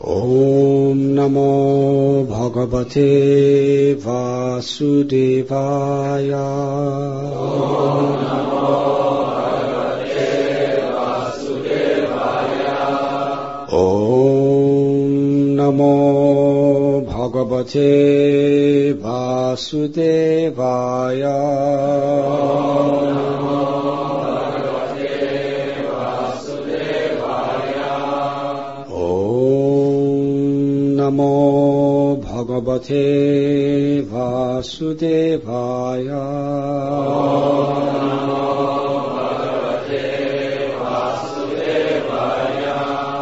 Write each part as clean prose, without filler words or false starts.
Om Namo Bhagavate Vasudevaya. Om Namo Bhagavate Vasudevaya. Om Namo Bhagavate Vasudevaya. Namo Bhagavate Vasudevaya. Namo Bhagavate Vasudevaya.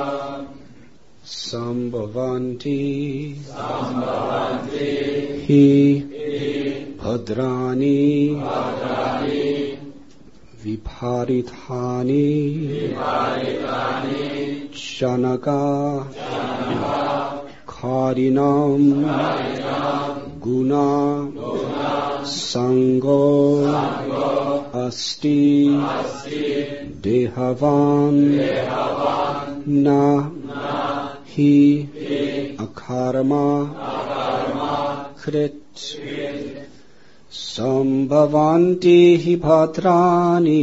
Sambhavanti Sambhavanti Hi Bhadrani Viparithani Janaka Karinam Guna Sango Asti Dehavan Na Hi Akarma Krit Sambhavanti Hi Bhadrani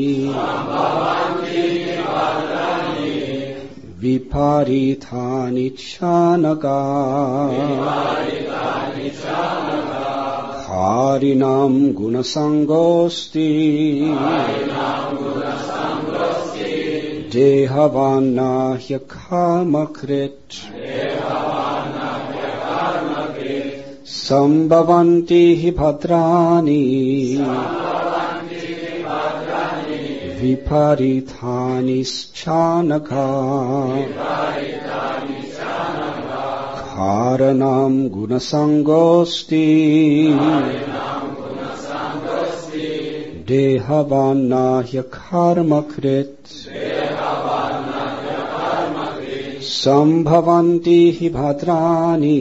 Viparithani Chanaka Harinam Gunasangosti Dehavana Hyakarmakrit Sambhavanti Hi Bhadrani Viparithani Chanaka Karanam Gunasangosti Dehavana Hyakarmakrit Sambhavanti Hi Bhadrani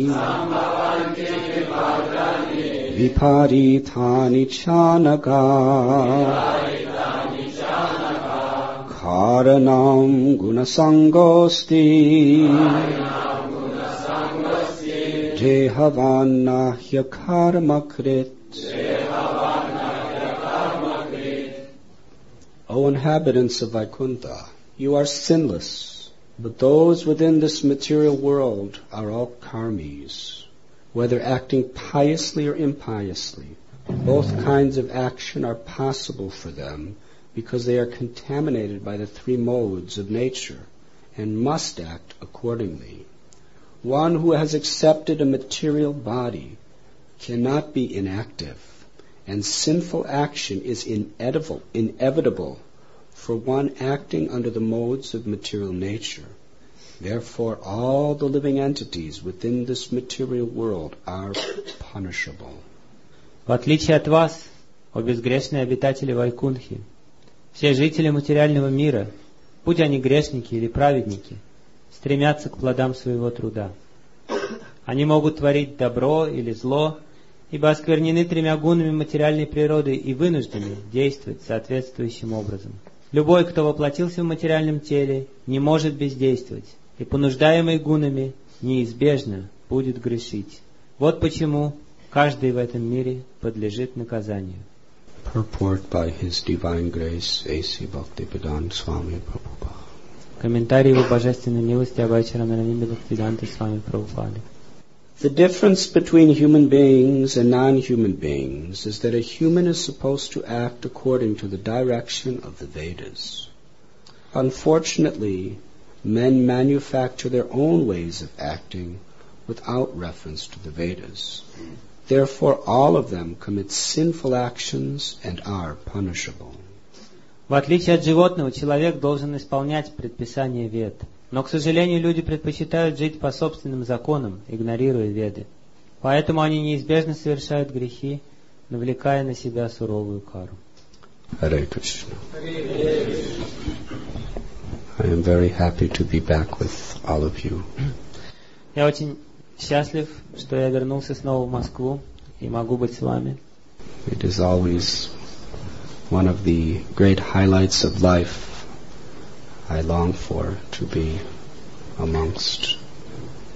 Viparithani Chanaka Karanam Gunasangosti Dehavana Hyakarmakrit. O inhabitants of Vaikuntha, you are sinless, but those within this material world are all karmis, whether acting piously or impiously. Both kinds of action are possible for them, because they are contaminated by the three modes of nature and must act accordingly. One who has accepted a material body cannot be inactive, and sinful action is inevitable for one acting under the modes of material nature. Therefore, all the living entities within this material world are punishable. В отличие от вас, о безгрешные обитатели Вайкунтхи, все жители материального мира, будь они грешники или праведники, стремятся к плодам своего труда. Они могут творить добро или зло, ибо осквернены тремя гунами материальной природы и вынуждены действовать соответствующим образом. Любой, кто воплотился в материальном теле, не может бездействовать, и понуждаемый гунами неизбежно будет грешить. Вот почему каждый в этом мире подлежит наказанию. Purport by His Divine Grace, A.C. Bhaktivedanta Swami Prabhupada. Комментарий Его Божественной милости Абхайчаранананда Бхактивиданта Свами Прабхупады. The difference between human beings and non-human beings is that a human is supposed to act according to the direction of the Vedas. Unfortunately, men manufacture their own ways of acting without reference to the Vedas. Therefore, all of them commit sinful actions and are punishable. В отличие от животного, человек должен исполнять предписания Вед. Но, к сожалению, люди предпочитают жить по собственным законам, игнорируя Веды. Поэтому они неизбежно совершают грехи, навлекая на себя суровую кару. Hare Krishna. I am very happy to be back with all of you. Я очень счастлив, что я вернулся снова в Москву и могу быть с вами. It is always one of the great highlights of life I long for, to be amongst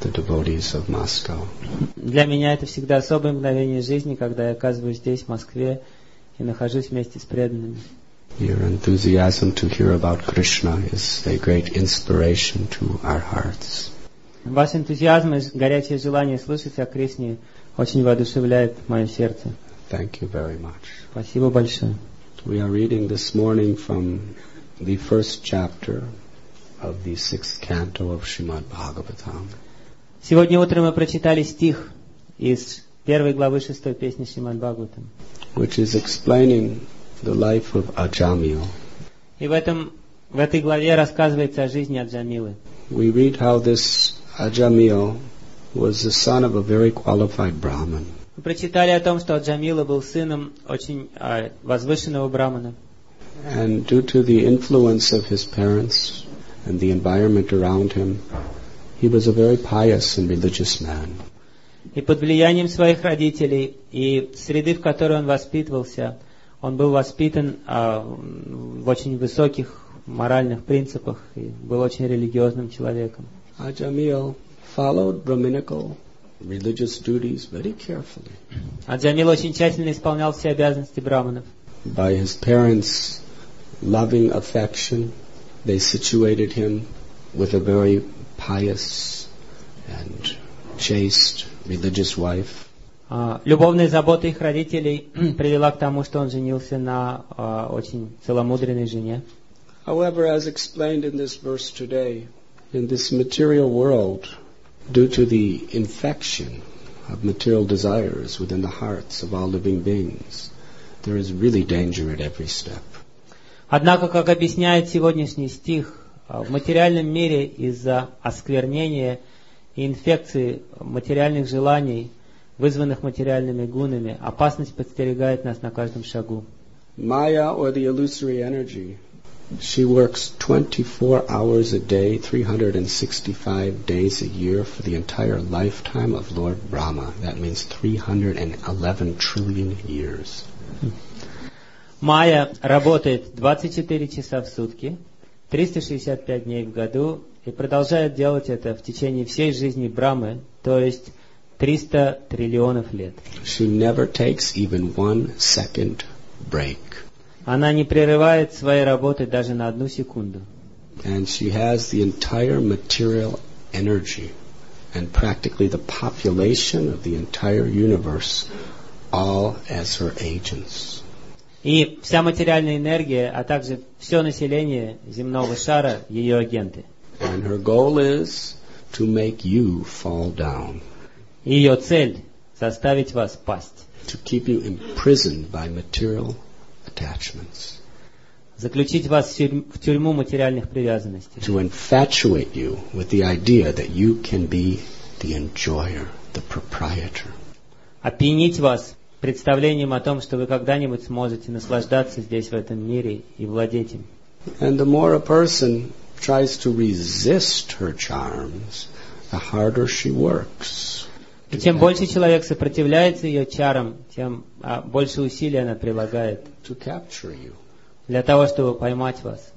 the devotees of Moscow. Для меня это всегда особое мгновение жизни, когда я оказываюсь здесь, в Москве, и нахожусь вместе с преданными. Your enthusiasm to hear about Krishna is a great inspiration to our hearts. Ваш энтузиазм и горячее желание слышать о Кришне очень воодушевляет мое сердце. Thank you very much. Спасибо большое. We are reading this morning from the first chapter of the 6th canto of Srimad Bhagavatam. Сегодня утром мы прочитали стих из 1 главы 6 песни Шримад Бхагаватам, which is explaining the life of Ajamil. И в этой главе рассказывается о жизни Аджамилы. We read how this Ajamil was the son of a very qualified Brahmin. Мы прочитали о том, что Аджамила был сыном очень возвышенного брамана. And due to the influence of his parents and the environment around him, he was a very pious and religious man. И под влиянием своих родителей и среды, в которой он воспитывался, он был воспитан в очень высоких моральных принципах и был очень религиозным человеком. Ajamil followed Brahminical religious duties very carefully. Аджамил очень тщательно исполнял все обязанности браманов. By his parents' loving affection, they situated him with a very pious and chaste religious wife. Любовная забота их родителей привела к тому, что он женился на очень целомудренной жене. However, as explained in this verse today, in this material world, due to the infection of material desires within the hearts of all living beings, there is really danger at every step. Однако, как объясняет сегодняшний стих, в материальном мире из-за осквернения и инфекции материальных желаний, вызванных материальными гунами, опасность подстерегает нас на каждом шагу. Maya, or the illusory energy, she works 24 hours a day, 365 days a year for the entire lifetime of Lord Brahma. That means 311 trillion years. Майя работает 24 часа в сутки, 365 дней в году и продолжает делать это в течение всей жизни Брамы, то есть 300 триллионов лет. She never takes even 1 second break. Она не прерывает своей работы даже на одну секунду. And she has the entire material energy and practically the population of the entire universe all as her agents. И вся материальная энергия, а также все население земного шара — ее агенты. And her goal is to make you fall down. Ее цель — заставить вас пасть. To keep you imprisoned by material attachments. Заключить вас в тюрьму материальных привязанностей. To infatuate you with the idea that you can be the enjoyer, the proprietor. Опьянить вас представлением о том, что вы когда-нибудь сможете наслаждаться здесь, в этом мире, и владеть им. And the more a person tries to resist her charms, the harder she works. И чем больше человек сопротивляется ее чарам, тем больше усилий она прилагает to capture you. Для того, чтобы поймать вас.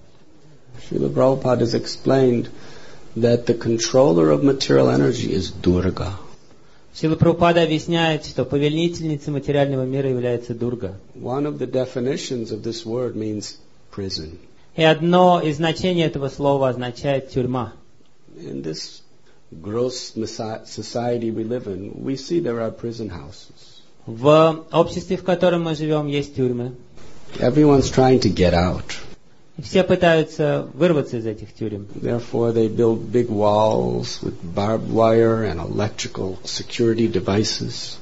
Srila Prabhupada has explained that the controller of material energy is Durga. Шрила Прабхупада объясняет, что повелительницей материального мира является Дурга. One of the definitions of this word means prison. И одно из значений этого слова означает тюрьма. In this gross society we live in, we see there are prison houses. В обществе, в котором мы живем, есть тюрьмы. Everyone's trying to get out. И все пытаются вырваться из этих тюрем. Therefore, they build big walls with barbed wire and electrical security devices.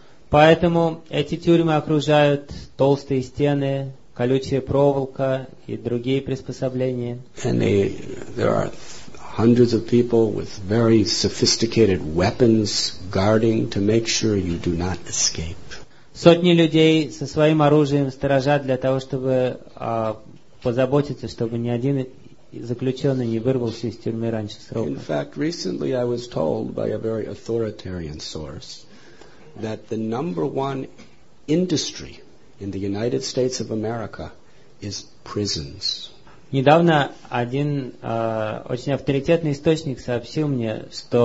Поэтому эти тюрьмы окружают толстые стены, колючая проволока и другие приспособления. And there are hundreds of people with very sophisticated weapons guarding to make sure you do not escape. Сотни людей со своим оружием сторожат для того, чтобы позаботиться, чтобы ни один заключенный не вырвался из тюрьмы раньше срока. In fact, recently I was told by a very authoritarian source that the number one industry in the United States of America is prisons. Недавно один очень авторитетный источник сообщил мне, что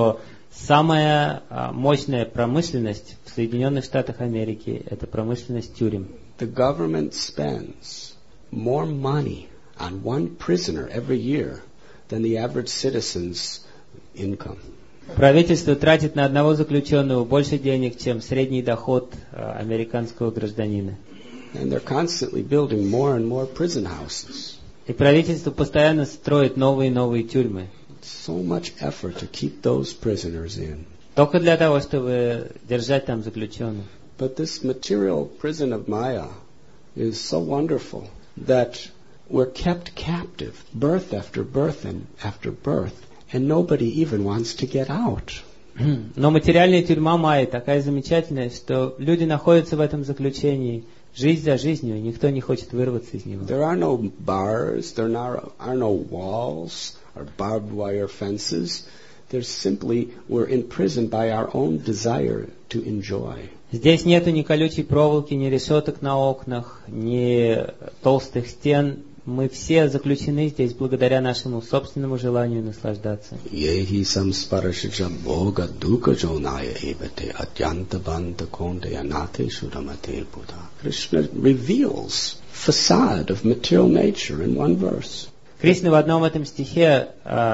Самая мощная промышленность в Соединенных Штатах Америки – это промышленность тюрем. The government spends more money on one prisoner every year than the average citizen's income. Правительство тратит на одного заключенного больше денег, чем средний доход американского гражданина. And they're constantly building more and more prison houses. И правительство постоянно строит новые и новые тюрьмы. So much effort to keep those prisoners in. Только для того, чтобы держать там заключенных. But this material prison of Maya is so wonderful that we're kept captive, birth after birth and after birth, and nobody even wants to get out. Но материальная тюрьма Майи такая замечательная, что люди находятся в этом заключении жизнь за жизнью, и никто не хочет вырваться из него. There are no bars, there are no walls or barbed wire fences. There's simply we're imprisoned by our own desire to enjoy. Здесь нету ни колючей проволоки, ни решеток на окнах, ни толстых стен. Мы все заключены здесь благодаря нашему собственному желанию наслаждаться. Yehi samsparashaja bhoga dukkha jonaya evate atyanta banta konde anate shuramate buddha. Krishna reveals facade of material nature in one verse. Кришна в одном этом стихе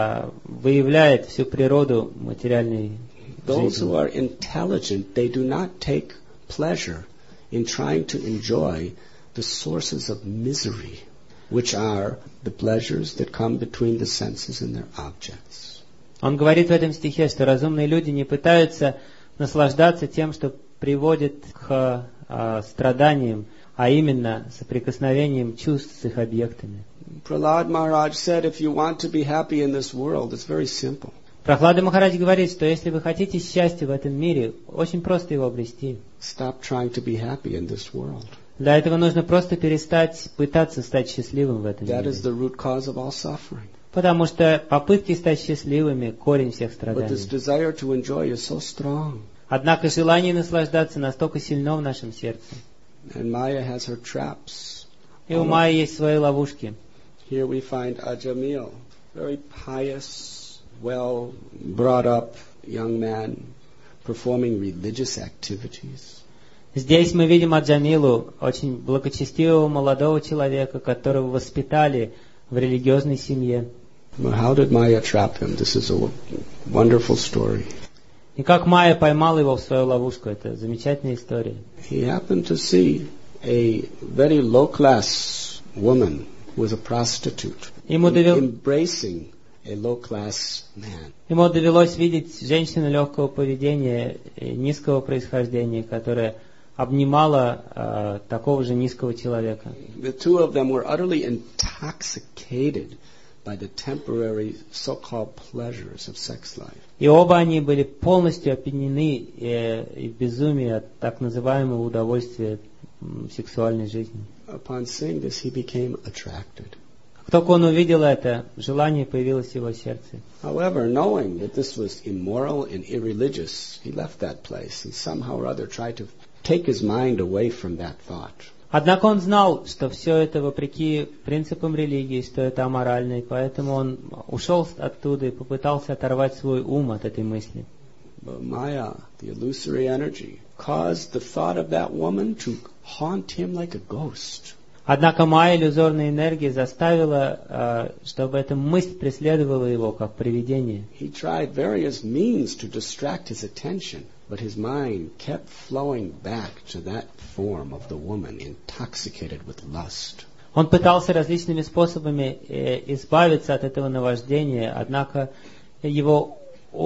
выявляет всю природу материальной Those жизни. who are intelligent, they do not take pleasure in trying to enjoy the sources of misery, which are the pleasures that come between the senses and their objects. Он говорит в этом стихе, что разумные люди не пытаются наслаждаться тем, что приводит к страданиям, а именно соприкосновением чувств с их объектами. Prahlad Maharaj said, if you want to be happy in this world, it's very simple. Прохлада Махарадж говорит, что если вы хотите счастья в этом мире, очень просто его обрести. Stop trying to be happy in this world. Для этого нужно просто перестать пытаться стать счастливым в этом That is мире. the root cause of all suffering. Потому что попытки стать счастливыми – корень всех But this страданий. desire to enjoy is so strong. Однако желание наслаждаться настолько сильно в нашем сердце. And Maya has her traps. И у Майи есть свои ловушки. Here we find Ajamil, very pious, well brought up young man, performing religious activities. Здесь мы видим Аджамилу, очень благочестивого молодого человека, которого воспитали в религиозной семье. But how did Maya trap him? This is a wonderful story. И как Майя поймала его в свою ловушку, это замечательная история. He happened to see a very low-class woman who was a prostitute Ему embracing a low-class man. Ему довелось видеть женщину легкого поведения, низкого происхождения, которая обнимала такого же низкого человека. The two of them were utterly intoxicated by the temporary so-called pleasures of sex life. И оба они были полностью опьянены и в безумии от так называемого удовольствия сексуальной жизни. Upon seeing this, he became attracted. Как только он увидел это, желание появилось в его сердце. However, knowing that this was immoral and irreligious, he left that place and somehow or other tried to take his mind away from that thought. Однако он знал, что все это вопреки принципам религии, что это аморально, и поэтому он ушел оттуда и попытался оторвать свой ум от этой мысли. But Maya, the illusory energy, caused the thought of that woman to haunt him like a ghost. Однако Майя, иллюзорная энергия, заставила, чтобы эта мысль преследовала его как привидение. He tried various means to distract his attention, but his mind kept flowing back to that form of the woman intoxicated with lust. Он пытался различными способами избавиться от этого наваждения, однако его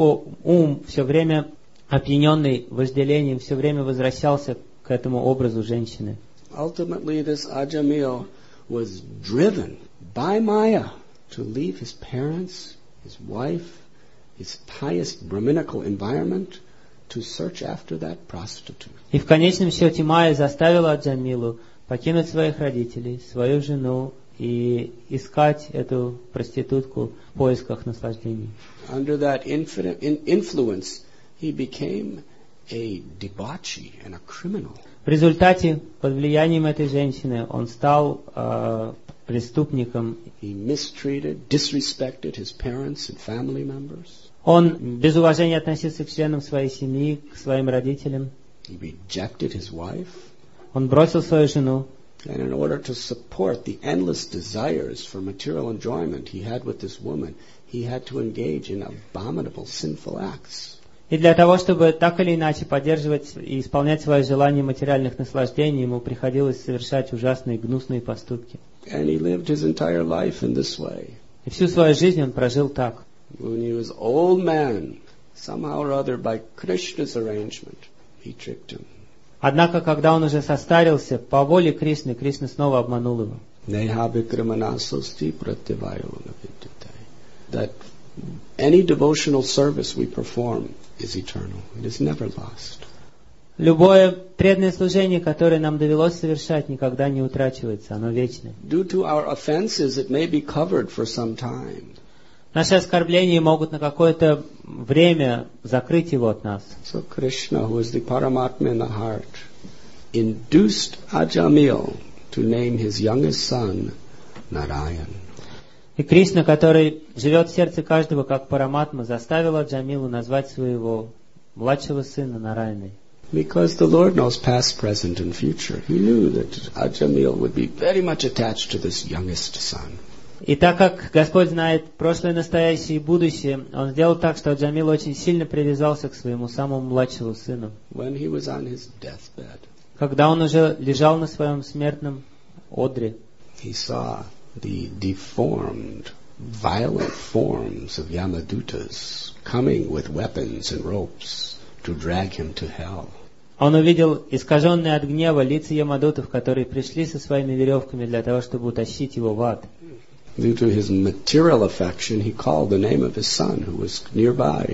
ум, все время опьяненный вожделением, все время возвращался к этому образу женщины. Ultimately, this Ajamil was driven by Maya to leave his parents, his wife, his pious Brahminical environment, to search after that prostitute. И в конечном счете Майя заставила Аджамилу покинуть своих родителей, свою жену и искать эту проститутку в поисках наслаждений. Under that influence, he became a debauchee and a criminal. В результате, под влиянием этой женщины, он стал преступником. He mistreated, disrespected his parents and family members. Он без уважения относился к членам своей семьи, к своим родителям. He rejected his wife. Он бросил свою жену. And in order to support the endless desires for material enjoyment he had with this woman, he had to engage in abominable sinful acts. И для того, чтобы так или иначе поддерживать и исполнять свои желания материальных наслаждений, ему приходилось совершать ужасные гнусные поступки. And he lived his entire life in this way. И всю свою жизнь он прожил так. When he was old man, somehow or other by Krishna's arrangement, he tricked him. Однако, когда он уже состарился, по воле Кришны, Кришна снова обманул его. That any devotional service we perform is eternal. It is never lost. Любое преданное служение, которое нам довелось совершать, никогда не утрачивается, оно вечное. Due to our offenses, it may be covered for some time. Наши оскорбления могут на какое-то время закрыть его от нас. So Krishna, who is the Paramatma in the heart, induced Ajamil to name his youngest son Narayan. И Кришна, который живет в сердце каждого как Параматма, заставил Аджамилу назвать своего младшего сына Нараяной. Because the Lord knows past, present, and future, he knew that Ajamil would be very much attached to this youngest son. И так как Господь знает прошлое, настоящее и будущее, Он сделал так, что Аджамил очень сильно привязался к своему самому младшему сыну. When he was on his deathbed, когда он уже лежал на своем смертном одре, he saw the deformed, violent forms of Yamadutas coming with weapons and ropes to drag him to hell. Он увидел искаженные от гнева лица Ямадутов, которые пришли со своими веревками для того, чтобы утащить его в ад. Due to his material affection, he called the name of his son, who was nearby.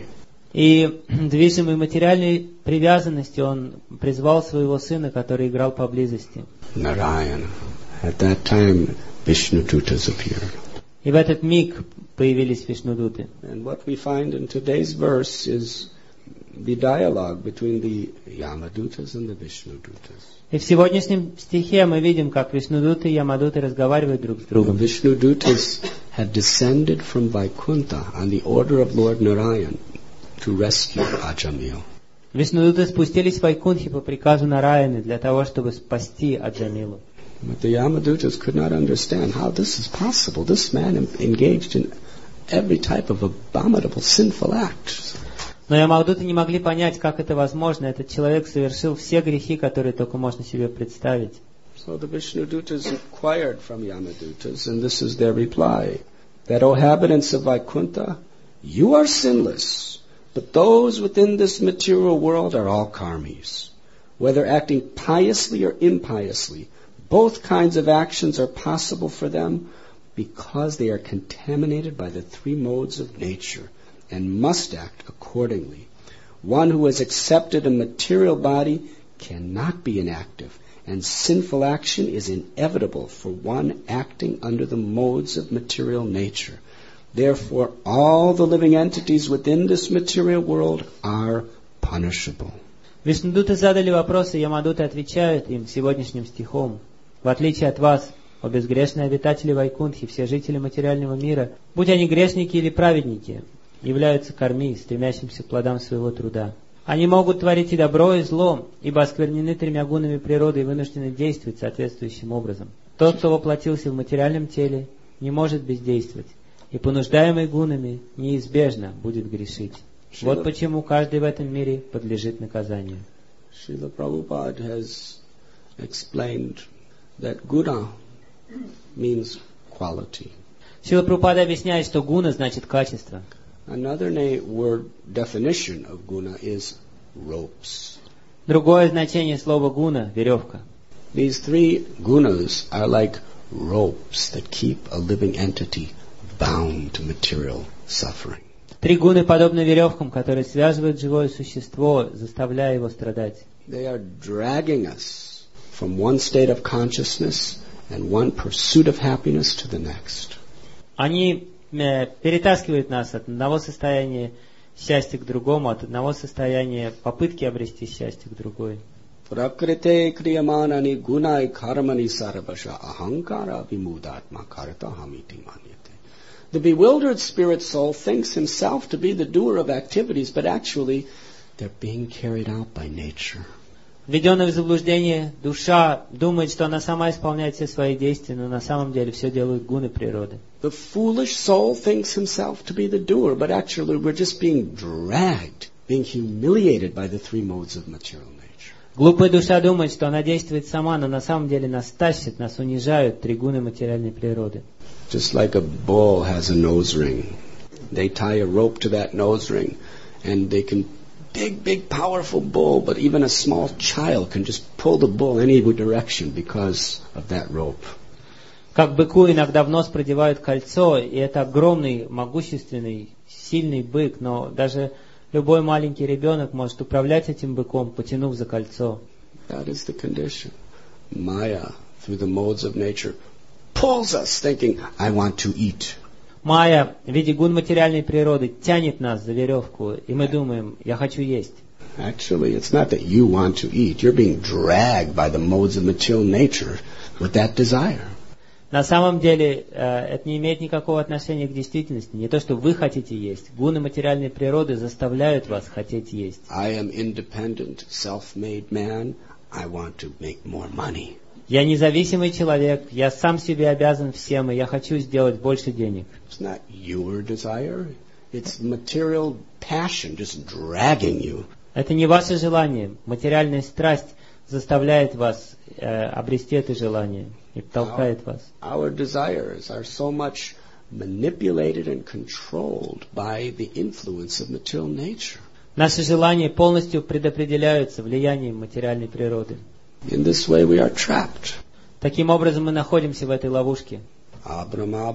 И движимый материальной привязанностью он призвал своего сына, который играл поблизости. Narayan. At that time, Vishnudutas appeared. И в этот миг появились Вишнудуты. And what we find in today's verse is the dialogue between the Yamadutas and the Vishnudutas. И в сегодняшнем стихе мы видим, как Вишнудуты и Ямадуты разговаривают друг с другом. The Vishnudutas had descended from Vaikuntha on the order of Lord Narayan to rescue Ajamil. Вишнудуты спустились в Вайкунтхи по приказу Нараяны для того, чтобы спасти Аджамилу. But the Yamadutas could not understand how this is possible. This man engaged in every type of abominable sinful acts. Но Ямадуты не могли понять, как это возможно. Этот человек совершил все грехи, которые только можно себе представить. So the Vishnudutas inquired from Yamadutas, and this is their reply: that, O inhabitants of Vaikuntha, you are sinless, but those within this material world are all karmis. Whether acting piously or impiously, both kinds of actions are possible for them because they are contaminated by the three modes of nature and must act accordingly. One who has accepted a material body cannot be inactive, and sinful action is inevitable for one acting under the modes of material nature. Therefore, all the living entities within this material world are punishable. Вишнудуты задали вопросы, Ямадуты отвечают им сегодняшним стихом. В отличие от вас, о безгрешные обитатели Вайкунтхи, все жители материального мира, будь они грешники или праведники, являются карми, стремящимся к плодам своего труда. Они могут творить и добро, и зло, ибо осквернены тремя гунами природы и вынуждены действовать соответствующим образом. Тот, кто воплотился в материальном теле, не может бездействовать, и понуждаемый гунами неизбежно будет грешить. Вот почему каждый в этом мире подлежит наказанию. Srila Prabhupada has explained that guna means quality. Шрила Прабхупада объясняет, что гуна значит качество. Another word definition of guna is ropes. Другое значение слова гуна – веревка. These three gunas are like ropes that keep a living entity bound to material suffering. Три гуны подобны веревкам, которые связывают живое существо, заставляя его страдать. They are dragging us from one state of consciousness and one pursuit of happiness to the next. Они перетаскивают нас от одного состояния счастья к другому, от одного состояния попытки обрести счастье к другой. Prakrite kriyamanani gunai karmani sarvasha ahankara vimudatma karta hamiti manyate. The bewildered spirit soul thinks himself to be the doer of activities, but actually they're being carried out by nature. Введенная в заблуждение душа думает, что она сама исполняет все свои действия, но на самом деле все делают гуны природы. The foolish soul thinks himself to be the doer, but actually we're just being dragged, being humiliated by the three modes of material nature. Глупая душа думает, что она действует сама, но на самом деле нас тащат, нас унижают три гуны материальной природы. Just like a bull has a nose ring. They tie a rope to that nose ring, and they can big, powerful bull, but even a small child can just pull the bull any direction because of that rope. Как быку иногда в нос продевают кольцо, и это огромный, могущественный, сильный бык, но даже любой маленький ребенок может управлять этим быком, потянув за кольцо. That is the condition. Maya, through the modes of nature, pulls us thinking, I want to eat. Майя в виде гун материальной природы тянет нас за веревку, и мы думаем, я хочу есть. Actually, it's not that you want to eat. You're being dragged by the modes of material nature with that desire. На самом деле, это не имеет никакого отношения к действительности. Не то, что вы хотите есть. Гуны материальной природы заставляют вас хотеть есть. I am independent, self-made man. I want to make more money. Я независимый человек, я сам себе обязан всем, и я хочу сделать больше денег. It's not your desire. It's material passion just dragging you. Это не ваше желание. Материальная страсть заставляет вас обрести это желание и толкает вас. Our desires are so much manipulated and controlled by the influence of material nature. Наши желания полностью предопределяются влиянием материальной природы. In this way we are trapped. Таким образом мы находимся в этой ловушке. A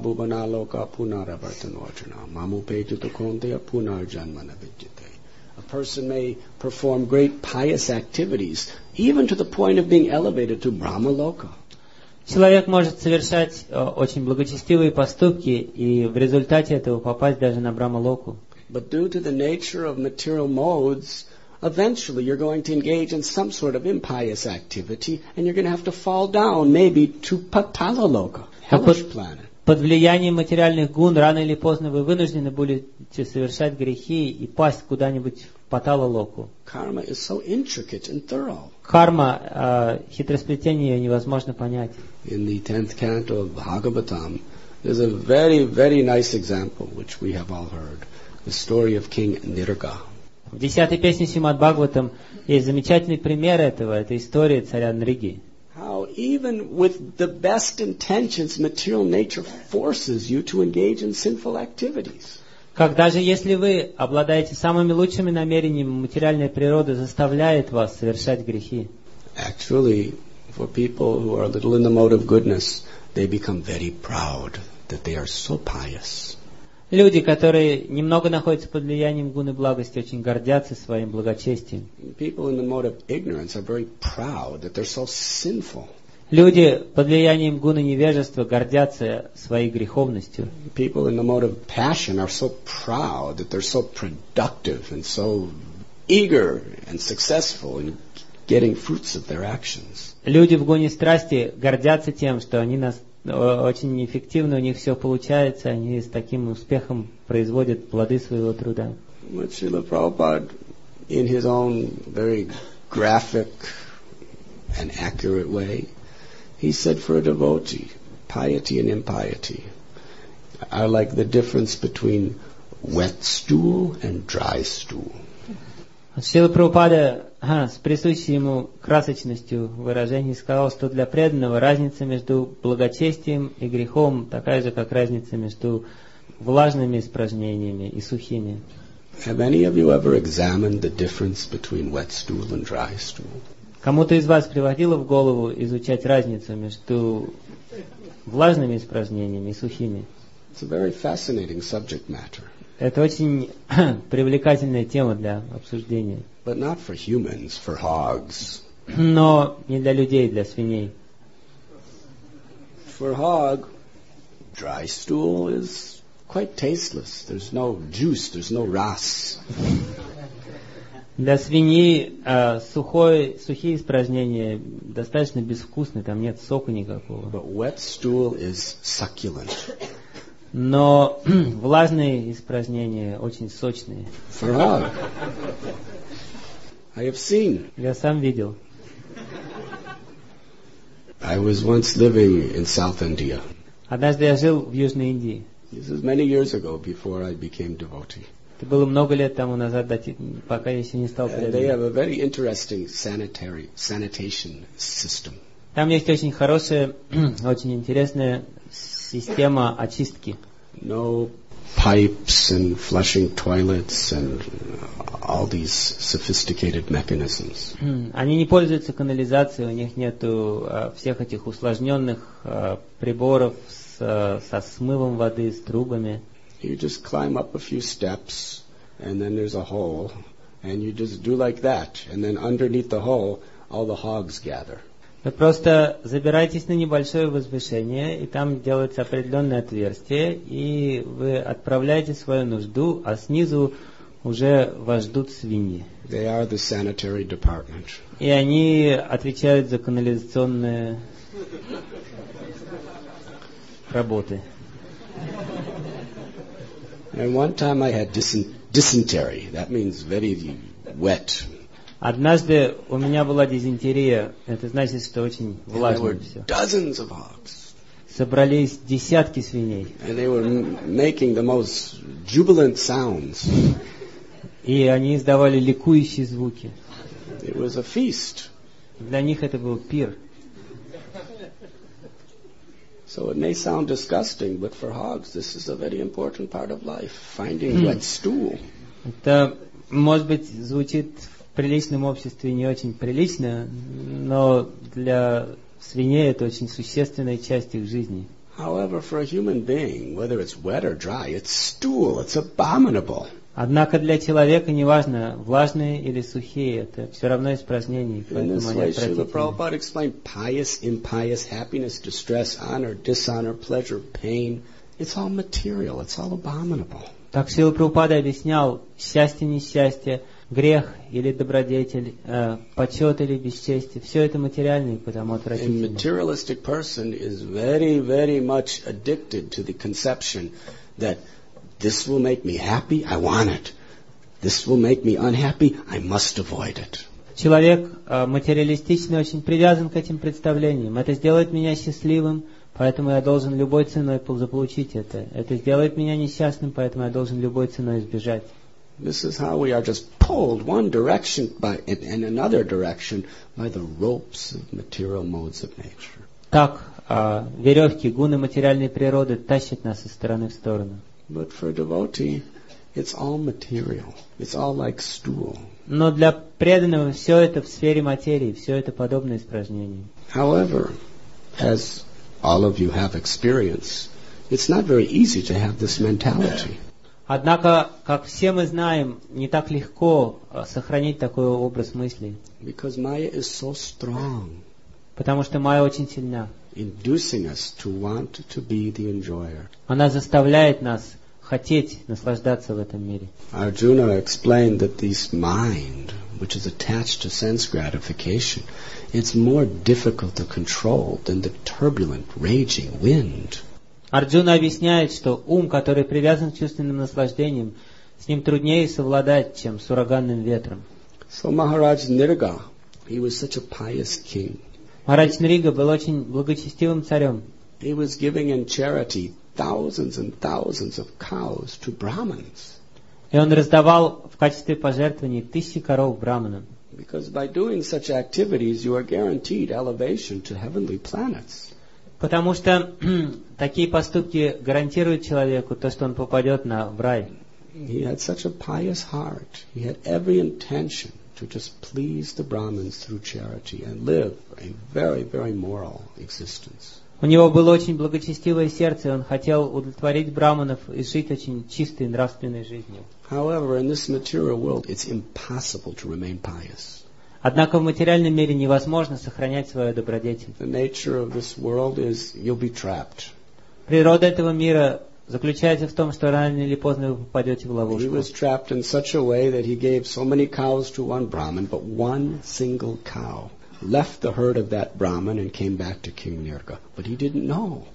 person may perform great pious activities, even to the point of being elevated to Brahmaloka. Человек может совершать очень благочестивые поступки и в результате этого попасть даже на Брахмалоку. But due to the nature of material modes, eventually you're going to engage in some sort of impious activity, and you're going to have to fall down maybe to Patalaloka, hellish planet. Под влиянием материальных гун рано или поздно вы вынуждены будете совершать грехи и пасть куда-нибудь в Паталалоку. Karma is so intricate and thorough. Карма, хитросплетение ее невозможно понять. In the 10th canto of Bhagavatam, there's a very, very nice example, which we have all heard. The story of King Nirga. В 10-й песне Шримад Бхагаватам есть замечательный пример этого. Это история царя Нриги. How even with the best intentions, material nature forces you to engage in sinful activities. Как даже если вы обладаете самыми лучшими намерениями, материальная природа заставляет вас совершать грехи. Actually, for people who are a little in the mode of goodness, they become very proud that they are so pious. Люди, которые немного находятся под влиянием гуны благости, очень гордятся своим благочестием. People in the mode of ignorance are very proud that they're so sinful. Люди под влиянием гуны невежества гордятся своей греховностью. People in the mode of passion are so proud that they're so productive and so eager and successful in getting fruits of their actions. Люди в гуне страсти гордятся тем, что они очень эффективно, у них все получается, они с таким успехом производят плоды своего труда. But Srila Prabhupada, in his own very graphic and accurate way, he said for a devotee, piety and impiety are like the difference between wet stool and dry stool. Шрила Прабхупада с присущей ему красочностью выражений сказал, что для преданного разница между благочестием и грехом такая же, как разница между влажными испражнениями и сухими. Have any of you ever examined the difference between wet stool and dry stool? Кому-то из вас приводило в голову изучать разницу между влажными испражнениями и сухими? It's a very fascinating subject matter. Это очень привлекательная тема для обсуждения. But not for humans, for hogs. Но не для людей, для свиней. For hog, dry stool is quite tasteless. There's no juice, there's no ras. Для свиньи сухие испражнения достаточно безвкусны, там нет сока никакого. But wet stool is succulent. Но влажные испражнения очень сочные. Farag. I have seen. Я сам видел. I was once living in South India. Однажды я жил в Южной Индии. This is many years ago before I became devotee. Это было много лет тому назад, пока я еще не стал And they преданным. have a very interesting sanitation system. Там есть очень хорошая, очень интересная система очистки. No pipes and flushing toilets and all these sophisticated mechanisms. Они не пользуются канализацией, у них нету всех этих усложненных приборов со смывом воды, с трубами. You just climb up a few steps and then there's a hole and you just do like that and then underneath the hole all the hogs gather. Вы просто забираетесь на небольшое возвышение, и там делается определенное отверстие, и вы отправляете свою нужду, а снизу уже вас ждут свиньи. They are the sanitary department. И они отвечают за канализационные работы. And one time I had dysentery. That means very wet. Однажды у меня была дизентерия, это значит, что очень And there влажно were все. dozens of hogs. Собрались десятки свиней, And they were making the most jubilant sounds. и они издавали ликующие звуки. It was a feast. Для них это был пир. So it may sound disgusting, but for hogs, this is a very important part of life, finding wet stool. Это, может быть, звучит в приличном обществе не очень прилично, но для свиней это очень существенная часть их жизни. However, for a human being, whether it's wet or dry, it's stool. It's abominable. Однако для человека неважно, влажные или сухие, это все равно испражнения, In поэтому this они way, Srila отвратительны. Prabhupada explained pious, impious, happiness, distress, honor, dishonor, pleasure, pain. It's all material. It's all abominable. Так Шрила Прабхупада объяснял счастье, несчастье, грех или добродетель, почет или бесчестие. Все это материальное, потому A отвратительно. materialistic person is very, very much addicted to the conception that this will make me happy, I want it. This will make me unhappy, I must avoid it. Человек материалистичный очень привязан к этим представлениям. Это сделает меня счастливым, поэтому я должен любой ценой заполучить это. Это сделает меня несчастным, поэтому я должен любой ценой избежать. This is how we are just pulled one direction in another direction by the ropes of material modes of nature. Так веревки, гуны материальной природы тащат нас из стороны в сторону. But for a devotee, it's all material. It's all like stool. Но для преданного все это в сфере материи, все это подобно испражнению. However, as all of you have experience, it's not very easy to have this mentality. Однако, как все мы знаем, не так легко сохранить такой образ мыслей, Because Maya is so strong, потому что майя очень сильна. inducing us to want to be the enjoyer. Она заставляет нас хотеть наслаждаться в этом мире. Arjuna explained that this mind, which is attached to sense gratification, it's more difficult to control than the turbulent, raging wind. Арджуна объясняет, что ум, который привязан к чувственным наслаждениям, с ним труднее совладать, чем с ураганным ветром. So Maharaj Nirga, he was such a pious king. Махарадж Нрига был очень благочестивым царем. He was giving in charity thousands and thousands of cows to Brahmins. И он раздавал в качестве пожертвований 1000 коров браманам. Because by doing such activities, you are guaranteed elevation to heavenly planets. Потому что такие поступки гарантируют человеку то, что он попадет в рай. He had such a pious heart. He had every intention to just please the Brahmins through charity and live a very, very moral existence. У него было очень благочестивое сердце, и он хотел удовлетворить браманов и жить очень чистой нравственной жизнью. However, in this material world, it's impossible to remain pious. Однако в материальном мире невозможно сохранять свою добродетель. The nature of this world is you'll be trapped. Природа этого мира заключается в том, что рано или поздно вы попадете в He ловушку. was trapped in such a way that he gave so many cows to one Brahmin, but one single cow left the herd of that Brahmin and came back to King Nirga. But he didn't know.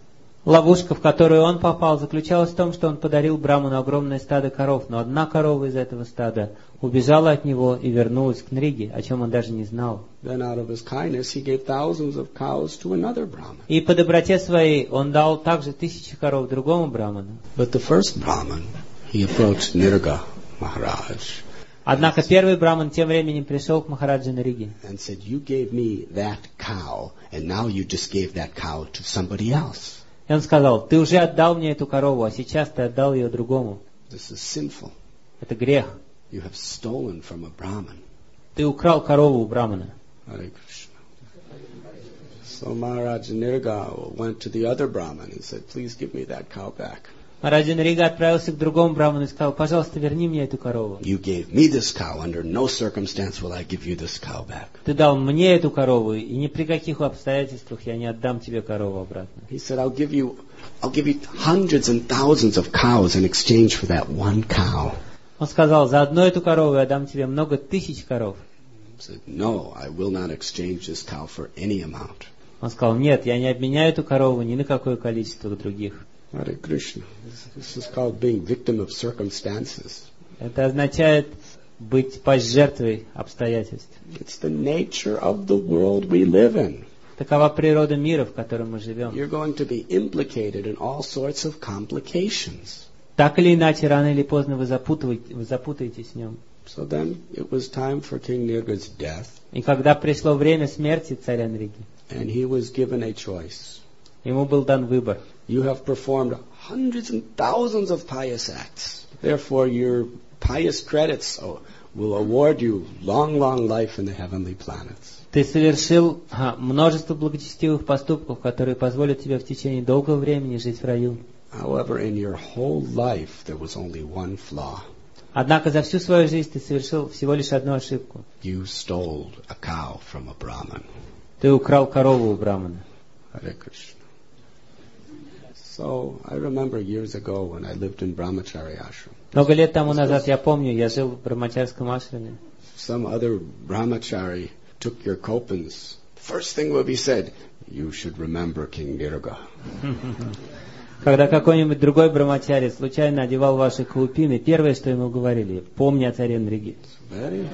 Ловушка, в которую он попал, заключалась в том, что он подарил Браману огромное стадо коров, но одна корова из этого стада убежала от него и вернулась к Нриге, о чем он даже не знал. Then out of his kindness, he gave thousands of cows to another Brahmin. И по доброте своей он дал также 1000 коров другому Браману. But the first Brahmin, he approached Nirga Maharaj Однако первый Браман тем временем пришел к Махараджи Нриге and said, "You gave me that cow, and now you just gave that cow to somebody else. и он сказал: ты уже отдал мне эту корову, а сейчас ты отдал ее другому. This is sinful. Это грех. You have stolen from a Brahmin." Ты украл корову у Брамана. Hare Krishna. So Maharaj Nirga went to the other Brahmin and said, "Please give me that cow back. Махараджа Нрига отправился к другому Браману и сказал: пожалуйста, верни мне эту корову. You gave me this cow. Under no circumstance will I give you this cow back." Ты дал мне эту корову, и ни при каких обстоятельствах я не отдам тебе корову обратно. He said, I'll give you hundreds and thousands of cows in exchange for that one cow." Он сказал: за одну эту корову я дам тебе много тысяч коров. He said, "No, I will not exchange this cow for any amount." Он сказал: нет, я не обменяю эту корову ни на какое количество других. Hare Krishna. This is called being victim of circumstances. Это означает быть жертвой обстоятельств. It's the nature of the world we live in. Такова природа мира, в котором мы живем. You're going to be implicated in all sorts of complications. Так или иначе, рано или поздно вы запутаетесь в нем. So then it was time for King Nirga's death, И когда пришло время смерти царя Нриги, and he was given a choice. ему был дан выбор. You have performed hundreds and thousands of pious acts. Therefore, your pious credits will award you long, long life in the heavenly planets. Ты совершил множество благочестивых поступков, которые позволят тебе в течение долгого времени жить в раю. However, in your whole life, there was only one flaw. Однако за всю свою жизнь ты совершил всего лишь одну ошибку. You stole a cow from a Brahmin. Ты украл корову у Брамана. Hare Krishna. So, I remember years ago when I lived in Brahmachari ashram. Много лет тому назад, я помню, я жил в Брамачарском ашраме. Some other Brahmachari took your kopans. First thing would be said, "You should remember King Nirga." Когда какой-нибудь другой брамачари случайно одевал ваши каупины, первое, что ему говорили: помни о царе Нриге. Very,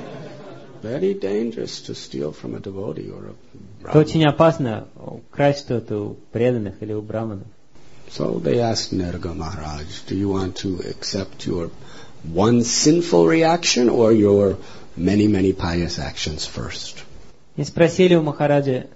very dangerous to steal from a devotee or a Это Brahmin. очень опасно украсть что-то у преданных или у браманов. So they asked Nirga Maharaj, "Do you want to accept your one sinful reaction or your many, many pious actions first?" И спросили у Махараджи,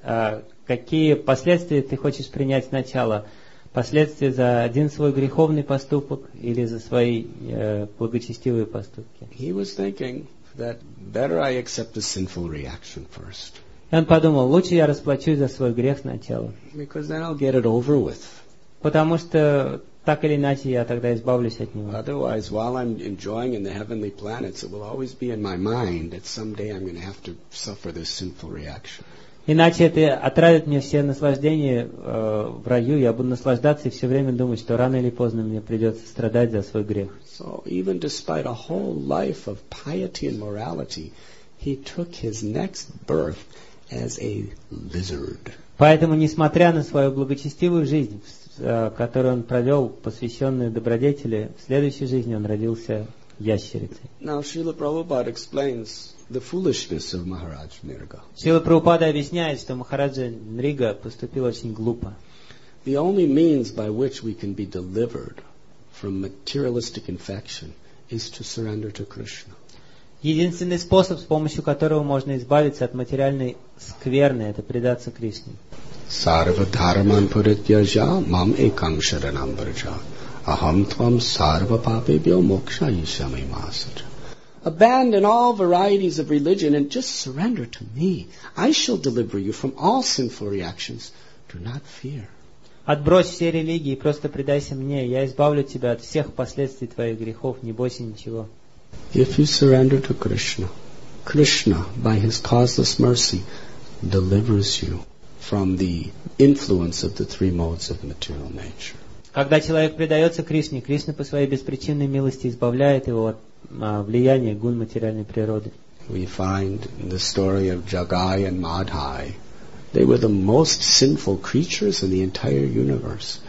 какие последствия ты хочешь принять сначала? Последствия за один свой греховный поступок или за свои благочестивые поступки? He was thinking that better I accept a sinful reaction first, И он подумал: лучше я расплачусь за свой грех сначала, because then I'll get it over with. потому что так или иначе я тогда избавлюсь от него. Otherwise, while I'm enjoying in the heavenly planets, it will always be in my mind that someday I'm going to have to suffer this sinful reaction. Иначе это отравит мне все наслаждения в раю, я буду наслаждаться и все время думать, что рано или поздно мне придется страдать за свой грех. So even despite a whole life of piety and morality, he took his next birth as a lizard. Поэтому, несмотря на свою благочестивую жизнь, которую он провел, посвященную добродетели, в следующей жизни он родился ящерицей. Now Srila Prabhupada explains the foolishness of Maharaj Nirga. Шрила Прабхупада объясняет, что Махараджа Нрига поступил очень глупо. The only means by which we can be delivered from materialistic infection is to surrender to Krishna. Единственный способ, с помощью которого можно избавиться от материальной скверны, это предаться Кришне. Sarva dharman purityaja mam ekam sharanam vraja aham tvam sarva papebhyo mokshayishyami masaja. Abandon all varieties of religion and just surrender to me. I shall deliver you from all sinful reactions. Do not fear. Отбрось все религии и просто предайся мне, я избавлю тебя от всех последствий твоих грехов, не бойся ничего. If you surrender to Krishna, Krishna, by his causeless mercy, delivers you from the influence of the three modes of material nature. Когда человек предается Кришне, Кришна по своей беспричинной милости избавляет его от влияния гун материальной природы. We find in the story of Jagai and Madhai, they were the most sinful creatures in the entire universe.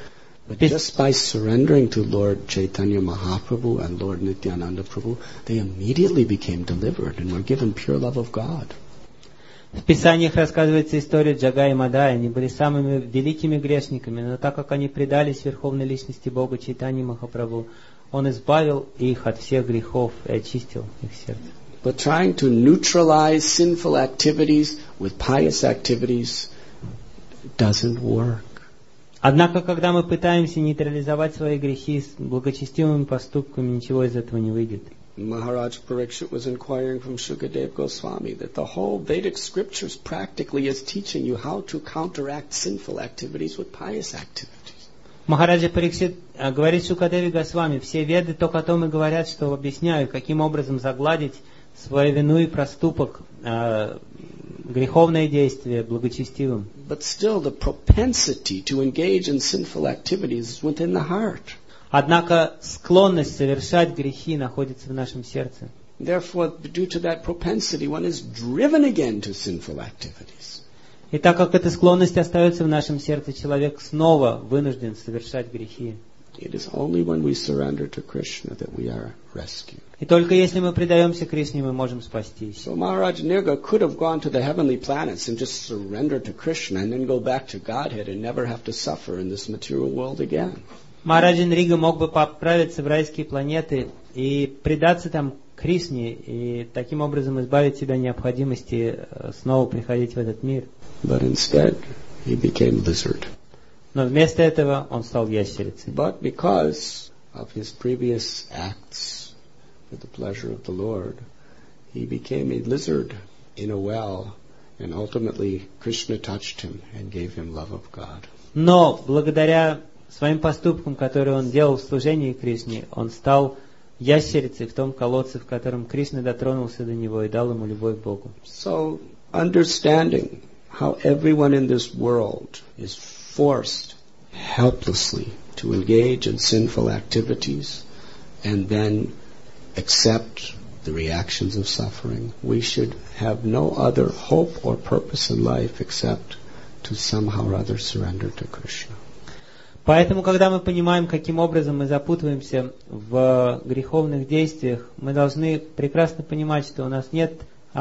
But just by surrendering to Lord Chaitanya Mahaprabhu and Lord Nityananda Prabhu, they immediately became delivered and were given pure love of God. В Писаниях рассказывается история Джагая и Мадая. Они были самыми великими грешниками, но так как они предались Верховной Личности Бога Чайтаньи Махапрабху, Он избавил их от всех грехов и очистил их сердце. But trying to neutralize sinful activities with pious activities doesn't work. Однако, когда мы пытаемся нейтрализовать свои грехи с благочестивыми поступками, ничего из этого не выйдет. Maharaj Parikshit was inquiring from Shukadev Goswami that the whole Vedic scriptures practically is teaching you how to counteract sinful activities with pious activities. Махараджа Парикшит говорит Шукадеви Госвами, все веды только о том и говорят, что объясняют, каким образом загладить свою вину и проступок, греховное действие благочестивым. But still the propensity to engage in sinful activities is within the heart. Однако склонность совершать грехи находится в нашем сердце. Therefore, due to that propensity, one is driven again to sinful activities. И так как эта склонность остается в нашем сердце, человек снова вынужден совершать грехи. It is only when we surrender to Krishna that we are rescued. И только если мы предаемся Кришне, мы можем спастись. So Maharaj Nirga could have gone to the heavenly planets and just surrendered to Krishna and then go back to Godhead and never have to suffer in this material world again. Махараджа Нрига мог бы отправиться в райские планеты и предаться там Кришне, и таким образом избавить себя от необходимости снова приходить в этот мир. But instead, he became lizard. Но вместо этого он стал ящерицей. But because of his previous acts for the pleasure of the Lord, he became a lizard in a well, and ultimately Krishna touched him and gave him love of God. Но благодаря своим поступкам, которые он делал в служении Кришне, он стал ящерицей в том колодце, в котором Кришна дотронулся до него и дал ему любовь к Богу. So, understanding how everyone in this world is forced helplessly to engage in sinful activities and then accept the reactions of suffering, we should have no other hope or purpose in life except to somehow or other surrender to Krishna. Поэтому, когда мы понимаем, каким образом мы запутываемся в греховных действиях, мы должны прекрасно понимать, что у нас нет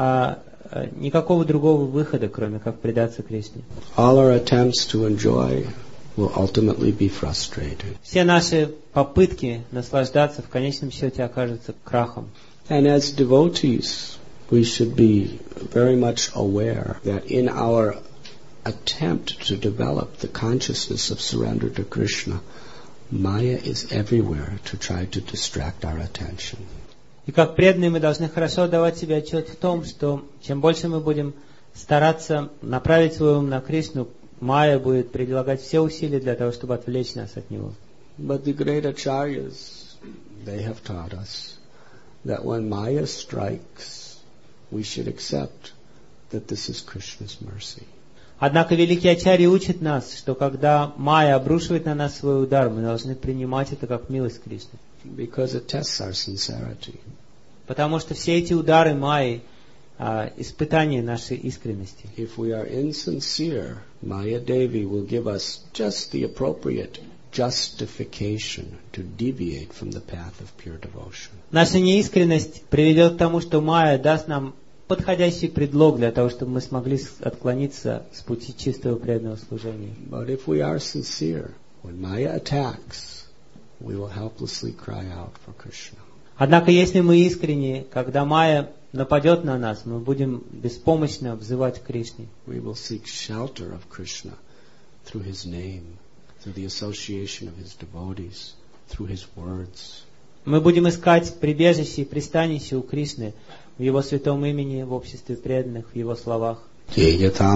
никакого другого выхода, кроме как предаться Кришне. All our attempts to enjoy will ultimately be frustrated. Все наши попытки наслаждаться в конечном счете окажутся крахом. And as devotees, we should be very much aware that in our attempt to develop the consciousness of surrender to Krishna, Maya is everywhere to try to distract our attention. И как преданные мы должны хорошо давать себе отчет в том, что чем больше мы будем стараться направить свой ум на Кришну, Майя будет прилагать все усилия для того, чтобы отвлечь нас от него. But the great acharyas, they have taught us that when Maya strikes, we should accept that this is Krishna's mercy. Однако великий ачарьи учит нас, что когда Майя обрушивает на нас свой удар, мы должны принимать это как милость Кришны. Because it tests our sincerity. Потому что все эти удары Майи испытание нашей искренности. If we are insincere, Maya Devi will give us just the appropriate justification to deviate from the path of pure devotion. Наша неискренность приведет к тому, что Майя даст нам подходящий предлог для того, чтобы мы смогли отклониться с пути чистого преданного служения. But if we are sincere, when Maya attacks, we will helplessly cry out for Krishna. Однако, если мы искренни, когда Майя нападет на нас, мы будем беспомощно взывать к Кришне. We will seek shelter of Krishna through His name, through the association of His devotees, through His words. Мы будем искать прибежище и пристанище у Кришны в Его святом имени, в обществе преданных, в Его словах. Krishna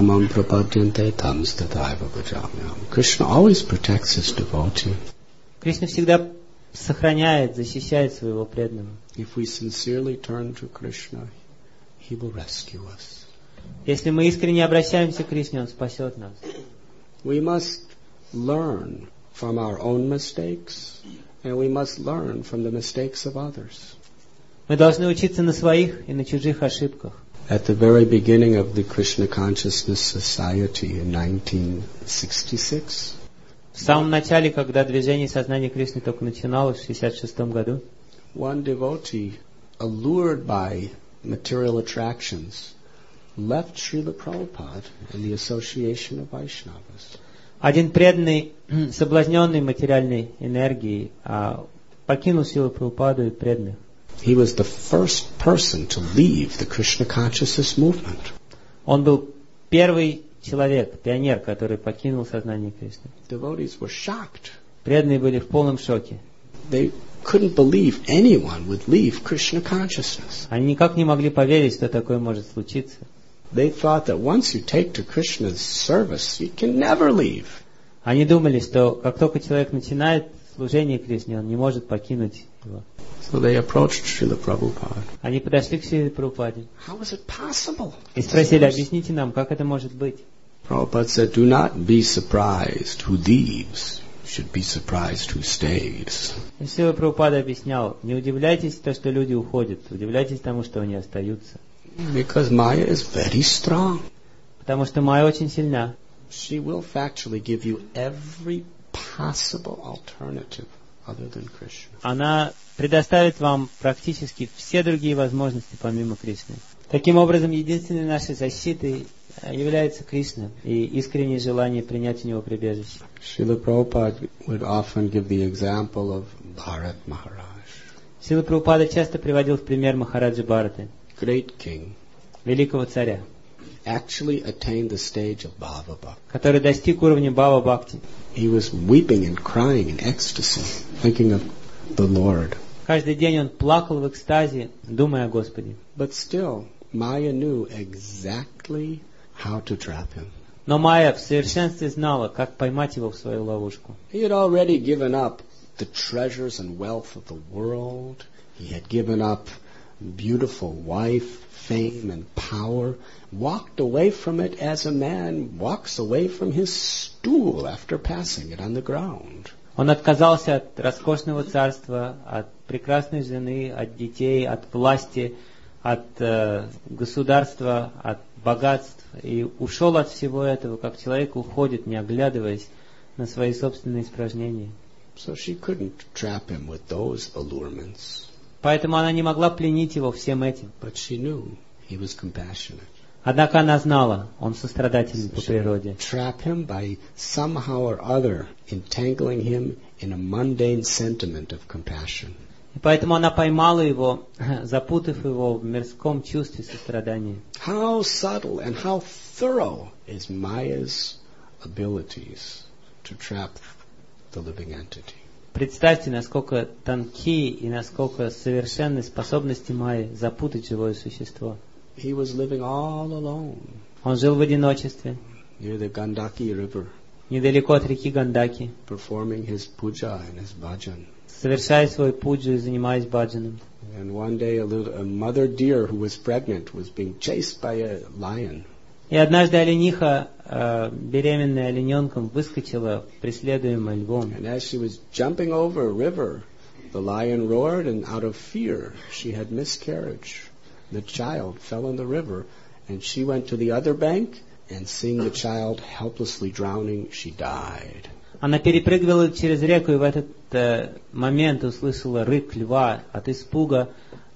always protects His devotee. Кришна всегда сохраняет, защищает своего преданного. If we sincerely turn to Krishna, He will rescue us. Если мы искренне обращаемся к Кришне, Он спасет нас. We must learn from our own mistakes, and we must learn from the mistakes of others. Мы должны учиться на своих и на чужих ошибках. At the very beginning of the Krishna Consciousness Society in 1966, В самом начале, когда движение сознания Кришны только начиналось, в 1966 году, one devotee, allured by material attractions, left Srila Prabhupada and the association of Vaishnavas. один преданный, соблазненный материальной энергией, покинул Шрилу Прабхупаду и преданных. He was the first person to leave the Krishna consciousness movement. Он был первый человек, пионер, который покинул сознание Кришны. Devotees were shocked. Преданные были в полном шоке. They couldn't believe anyone would leave Krishna consciousness. Они никак не могли поверить, что такое может случиться. They thought that once you take to Krishna's service, you can never leave. Они думали, что как только человек начинает служение Кришне, он не может покинуть его. So they approached Srila Prabhupada. Они подошли к Шриле Прабхупаде How is it possible? и спросили: объясните нам, как это может быть? Prabhupada said, do not be surprised who leaves. You should be surprised who stays. И Шрила Прабхупада объяснял: не удивляйтесь тому, что люди уходят, удивляйтесь тому, что они остаются. Because Maya is very strong. Потому что Майя очень сильна. She will factually give you every possible alternative other than Krishna. Она предоставит вам практически все другие возможности помимо Кришны. Таким образом, единственной нашей защитой является Кришна и искреннее желание принять у него прибежище. Srila Prabhupada would often give the example of Bharat Maharaj. Шрила Прабхупада часто приводил в пример Махараджа Бхараты, Great king, великого царя, actually attained the stage of Bhava Bhakti. который достиг уровня Бхава Бхакти. He was weeping and crying in ecstasy, thinking of the Lord. Каждый день он плакал в экстазе, думая о Господе. But still, Maya knew exactly how to trap him. Но Майя в совершенстве знала, как поймать его в свою ловушку. He had already given up the treasures and wealth of the world. He had given up beautiful wife, fame and power, walked away from it as a man walks away from his stool after passing it on the ground. Он отказался от роскошного царства, от прекрасной жены, от детей, от власти, от государства, от богатств, и ушел от всего этого, как человек уходит, не оглядываясь на свои собственные испражнения. So she couldn't trap him with those allurements. Поэтому она не могла пленить его всем этим. But she knew he was compassionate. Однако она знала, он сострадательный по природе. Trap him by somehow or other entangling him in a mundane sentiment of compassion. И поэтому она поймала его, запутав его в мирском чувстве сострадания. How subtle and how thorough is Maya's abilities to trap the living entity. Представьте, насколько тонкие и насколько совершенны способности Майи запутать живое существо. He was living all alone Он жил в одиночестве, near the Gandaki river, недалеко от реки Гандаки, performing his puja and his bhajan. совершая свой пуджу и занимаясь баджаном. And one day a mother deer who was pregnant was being chased by a lion. И однажды олениха, беременная олененком, выскочила, преследуемая львом. And as she was jumping over a river, the lion roared, and out of fear she had miscarriage. The child fell in the river, and she went to the other bank, and seeing the child helplessly drowning, she died. Она перепрыгивала через реку, и в этот момент услышала рык льва. От испуга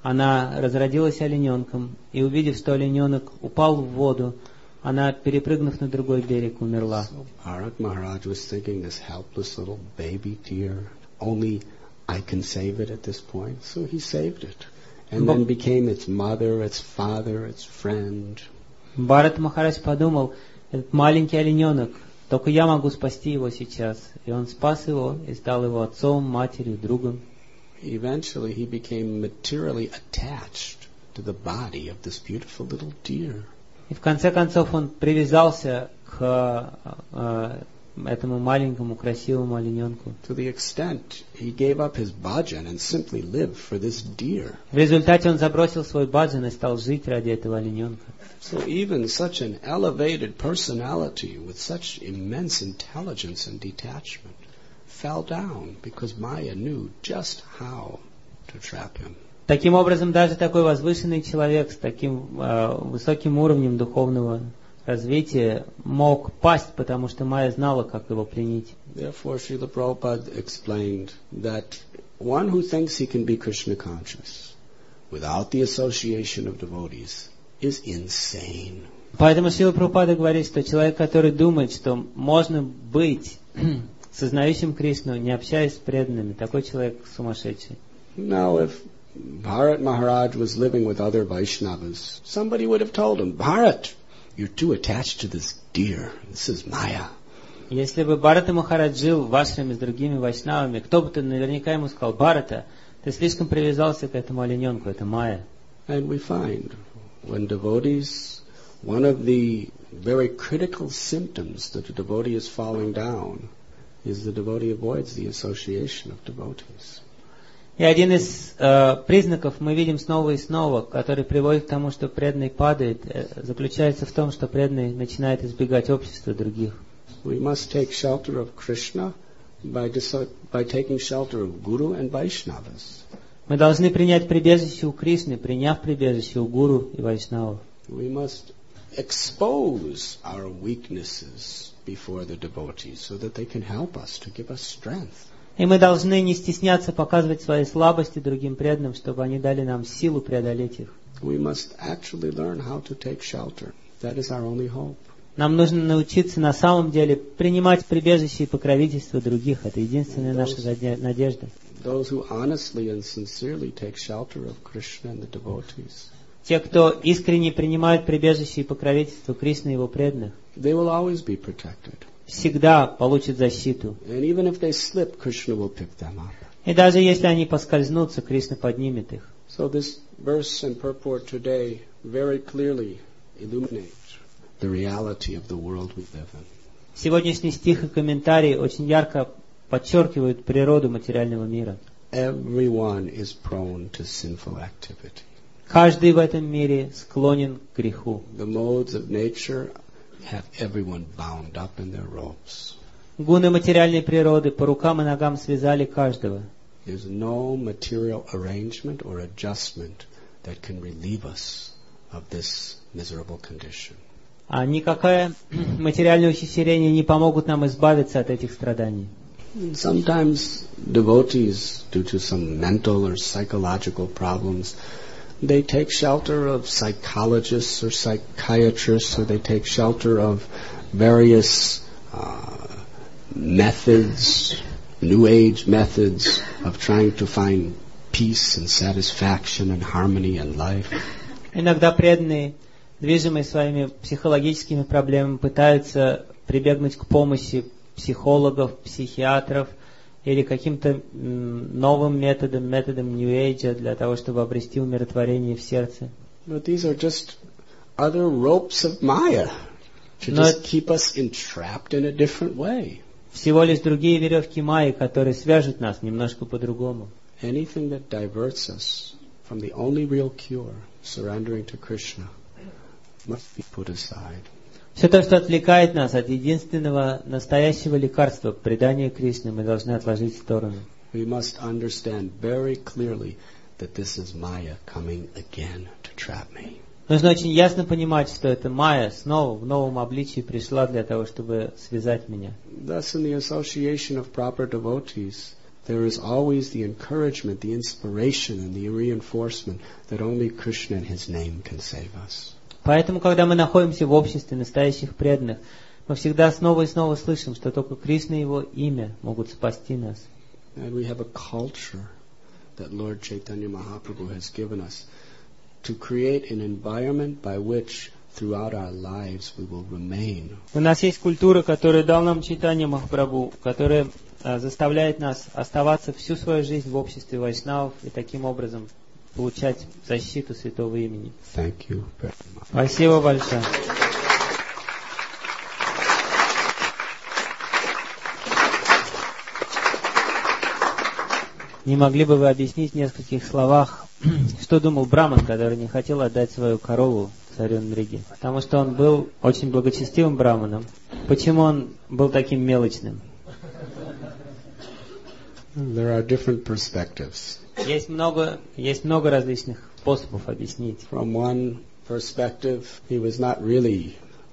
она разродилась олененком, и увидев, что олененок упал в воду, она, перепрыгнув на другой берег, умерла. So Bharat Maharaj was thinking, this helpless little baby deer, only I can save it at this point. So he saved it. And then became its mother, its father, its friend. Бхарат Махарадж подумал, этот маленький олененок, только я могу спасти его сейчас. И он спас его и стал его отцом, матерью, другом. Eventually he became materially attached to the body of this beautiful little deer. И в конце концов он привязался к этому маленькому красивому олененку. To the extent he gave up his bhajan and simply lived for this deer. В результате он забросил свой баджан и стал жить ради этого олененка. So even such an elevated personality with such immense intelligence and detachment fell down because Maya knew just how to trap him. Таким образом, даже такой возвышенный человек с таким высоким уровнем духовного развития, мог пасть, потому что майя знала, как его пленить. Therefore, Srila Prabhupada explained that one who thinks he can be Krishna conscious without the association of devotees is insane. Поэтому Шрила Прабхупада говорит, что человек, который думает, что можно быть сознающим Кришну, не общаясь с преданными, такой человек сумасшедший. Now, if Bharat Maharaj was living with other Vaishnavas, somebody would have told him, Bharat, you're too attached to this deer. This is Maya. Если бы Бхарата Махарадж жил в ашраме с другими вайшнавами, кто бы-то наверняка ему сказал: Бхарата, ты слишком привязался к этому олененку, это майя. And we find when devotees, one of the very critical symptoms that a devotee is falling down is the devotee avoids the association of devotees. И один из признаков мы видим снова и снова, который приводит к тому, что преданный падает, заключается в том, что преданный начинает избегать общества других. We must take shelter of Krishna by taking shelter of Guru and Vaishnavas. Мы должны принять прибежище у Кришны, приняв прибежище у Гуру и Вайшнавов. We must expose our weaknesses before the devotees so that they can help us, to give us strength. И мы должны не стесняться показывать свои слабости другим преданным, чтобы они дали нам силу преодолеть их. We must actually learn how to take shelter. That is our only hope. Нам нужно научиться на самом деле принимать прибежище и покровительство других. Это единственная наша надежда. Those who honestly and sincerely take shelter of Krishna and the devotees, те, кто искренне принимают прибежище и покровительство Кришны и его преданных, they will always be protected. Всегда получат защиту. And even if they slip, Krishna will pick them up. И даже если они поскользнутся, Кришна поднимет их. So this verse and purport today very clearly illuminate the reality of the world we live in. Сегодняшний стих и комментарий очень ярко подчеркивают природу материального мира. Everyone is prone to sinful activity. Каждый в этом мире склонен к греху. The modes of nature have everyone bound up in their ropes. Гуны материальной природы по рукам и ногам связали каждого. There's no material arrangement or adjustment that can relieve us of this miserable condition. А никакое материальное ухищрение не помогут нам избавиться от этих страданий. Sometimes devotees, due to some mental or psychological problems, they take shelter of psychologists or psychiatrists, or they take shelter of various methods, New Age methods of trying to find peace and satisfaction and harmony in life. Иногда преданные, движимые своими психологическими проблемами, пытаются прибегнуть к помощи психологов, психиатров или каким-то новым методом New Age для того, чтобы обрести умиротворение в сердце. But these are just other ropes of Maya to just keep us entrapped in a different way. Всего лишь другие веревки майи, которые свяжут нас немножко по-другому. Anything that diverts us from the only real cure, surrendering to Krishna, must be put aside. Все то, что отвлекает нас от единственного настоящего лекарства, предания Кришне, мы должны отложить в сторону. We must understand very clearly that this is Maya coming again to trap me. Нужно очень ясно понимать, что эта майя снова в новом обличии пришла для того, чтобы связать меня. Thus, in the association of proper devotees, there is always the encouragement, the inspiration, and the reinforcement that only Krishna and His name can save us. Поэтому, когда мы находимся в обществе настоящих преданных, мы всегда снова и снова слышим, что только Кришна и Его имя могут спасти нас. And we have a culture that Lord Chaitanya Mahaprabhu has given us to create an environment by which throughout our lives we will remain. У нас есть культура, которую дал нам Чайтанья Махапрабху, которая заставляет нас оставаться всю свою жизнь в обществе вайшнавов и таким образом получать защиту святого имени. Thank you very much. Спасибо большое. Не могли бы вы объяснить в нескольких словах, что думал Браман, который не хотел отдать свою корову царю Нриги? Потому что он был очень благочестивым браманом. Почему он был таким мелочным? There are different perspectives. Есть много различных способов объяснить. From one perspective, he was not really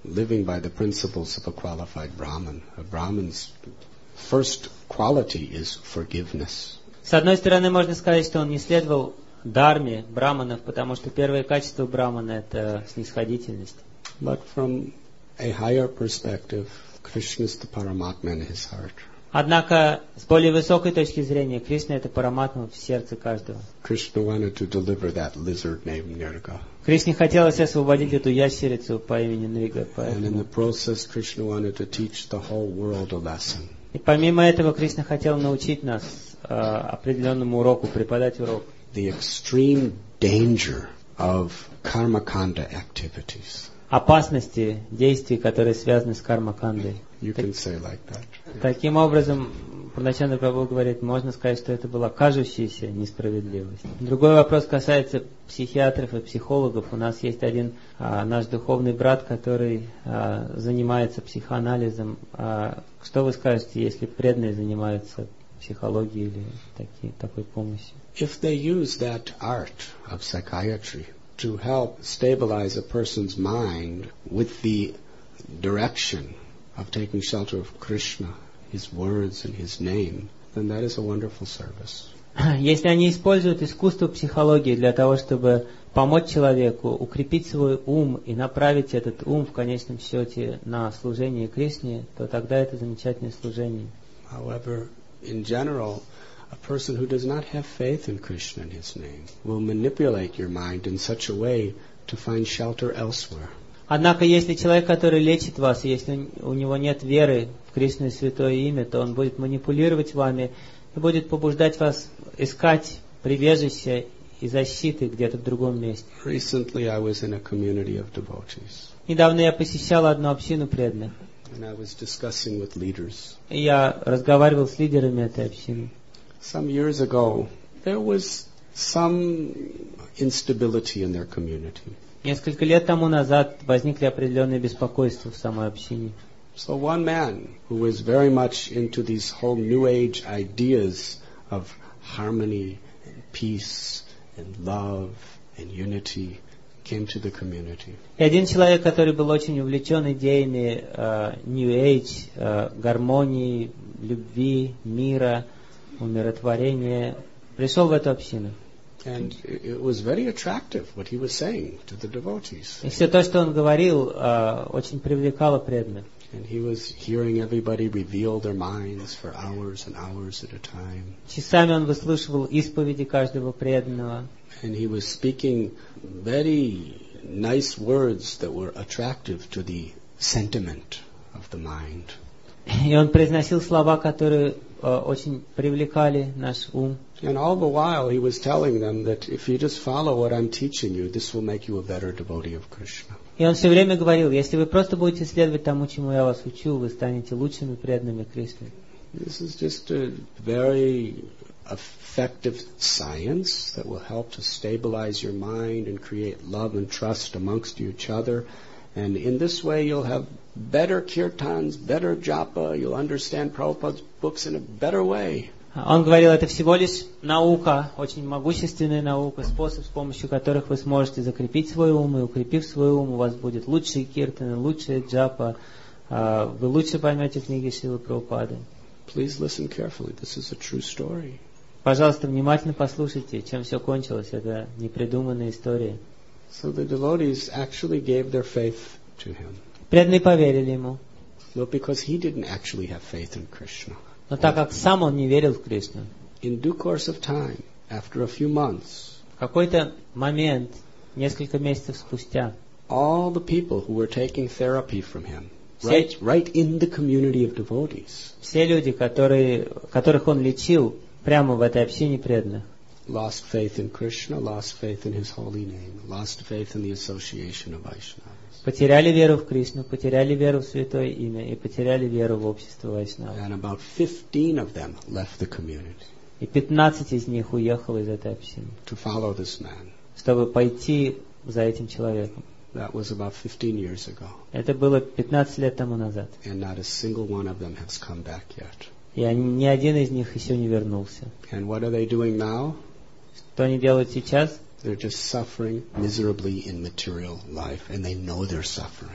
living by the principles of a qualified Brahmin. A Brahmin's first quality is forgiveness. С одной стороны, можно сказать, что он не следовал дхарме браманов, потому что первое качество брамана — это снисходительность. But from a higher perspective, Krishna is the Paramatma in his heart. Однако, с более высокой точки зрения, Кришна — это параматма в сердце каждого. Krishna wanted to deliver that lizard named Nirga. Кришне хотелось освободить эту ящерицу по имени Нрига. And in the process, Krishna wanted to teach the whole world a lesson. И помимо этого, Кришна хотел научить нас определенному уроку, преподать урок. The extreme danger of karmakanda activities. Опасности действий, которые связаны с карма-кандой. You can say like that. Таким образом, Пурначандра Прабху говорит, можно сказать, что это была кажущаяся несправедливость. Другой вопрос касается психиатров и психологов. У нас есть один наш духовный брат, который занимается психоанализом. Что вы скажете, если преданные занимаются психологией или такой помощью? If they use that art of psychiatry to help stabilize a person's mind with the direction of taking shelter of Krishna, His words and His name, then that is a wonderful service. Если они используют искусство психологии для того, чтобы помочь человеку укрепить свой ум и направить этот ум в конечном счете на служение Кришне, то тогда это замечательное служение. However, in general, a person who does not have faith in Krishna and His name will manipulate your mind in such a way to find shelter elsewhere. Однако, если человек, который лечит вас, если у него нет веры в Кришну и Святое Имя, то он будет манипулировать вами и будет побуждать вас искать прибежище и защиты где-то в другом месте. Recently, I was in a community of devotees. Недавно я посещал одну общину преданных, And I was discussing with leaders. и я разговаривал с лидерами этой общины. Some years ago, there was some instability in their community. Несколько лет тому назад возникли определенные беспокойства в самой общине. So one man who was very much into these whole New Age ideas of harmony and peace and love and unity came to the community. И один человек, который был очень увлечен идеями New Age, гармонии, любви, мира, умиротворения, пришел в эту общину. And it was very attractive what he was saying to the devotees. И все то, что он говорил, очень привлекало преданных. And he was hearing everybody reveal their minds for hours and hours at a time. Часами он выслушивал исповеди каждого преданного. And he was speaking very nice words that were attractive to the sentiment of the mind. И он произносил слова, которые очень привлекали наш ум. And all the while he was telling them that if you just follow what I'm teaching you, this will make you a better devotee of Krishna. И он все время говорил, если вы просто будете следовать тому, чему я вас учу, вы станете лучшими преданными Кришне. This is just a very effective science that will help to stabilize your mind and create love and trust amongst each other. And in this way you'll have better kirtans, better japa, you'll understand Prabhupada's books in a better way. Он говорил, это всего лишь наука, очень могущественная наука, способ, с помощью которых вы сможете закрепить свой ум, и укрепив свой ум, у вас будет лучшие киртаны, лучшая джапа, вы лучше поймете книги Шрилы Прабхупады. Please listen carefully. This is a true story. Пожалуйста, внимательно послушайте, чем все кончилось. Это непридуманная история. So the devotees actually gave their faith to him. Преданные поверили ему. Not because he didn't actually have faith in Krishna. Но так как сам он не верил в Кришну, In due course of time, after a few months, в какой-то момент, несколько месяцев спустя, all the people who were taking therapy from him, right in the community of devotees, все люди, которых он лечил прямо в этой общине преданных, lost faith in Krishna, lost faith in his holy name, lost faith in the association of Vaishnavas. потеряли веру в Кришну, потеряли веру в Святое Имя и потеряли веру в общество Вайшнава. And about 15 of them left the community И 15 из них уехало из этой общины, to follow this man. чтобы пойти за этим человеком. That was about 15 years ago. Это было 15 лет тому назад. And not a single one of them has come back yet. И ни один из них еще не вернулся. And what are they doing now? Что они делают сейчас? They're just suffering miserably in material life, and they know they're suffering.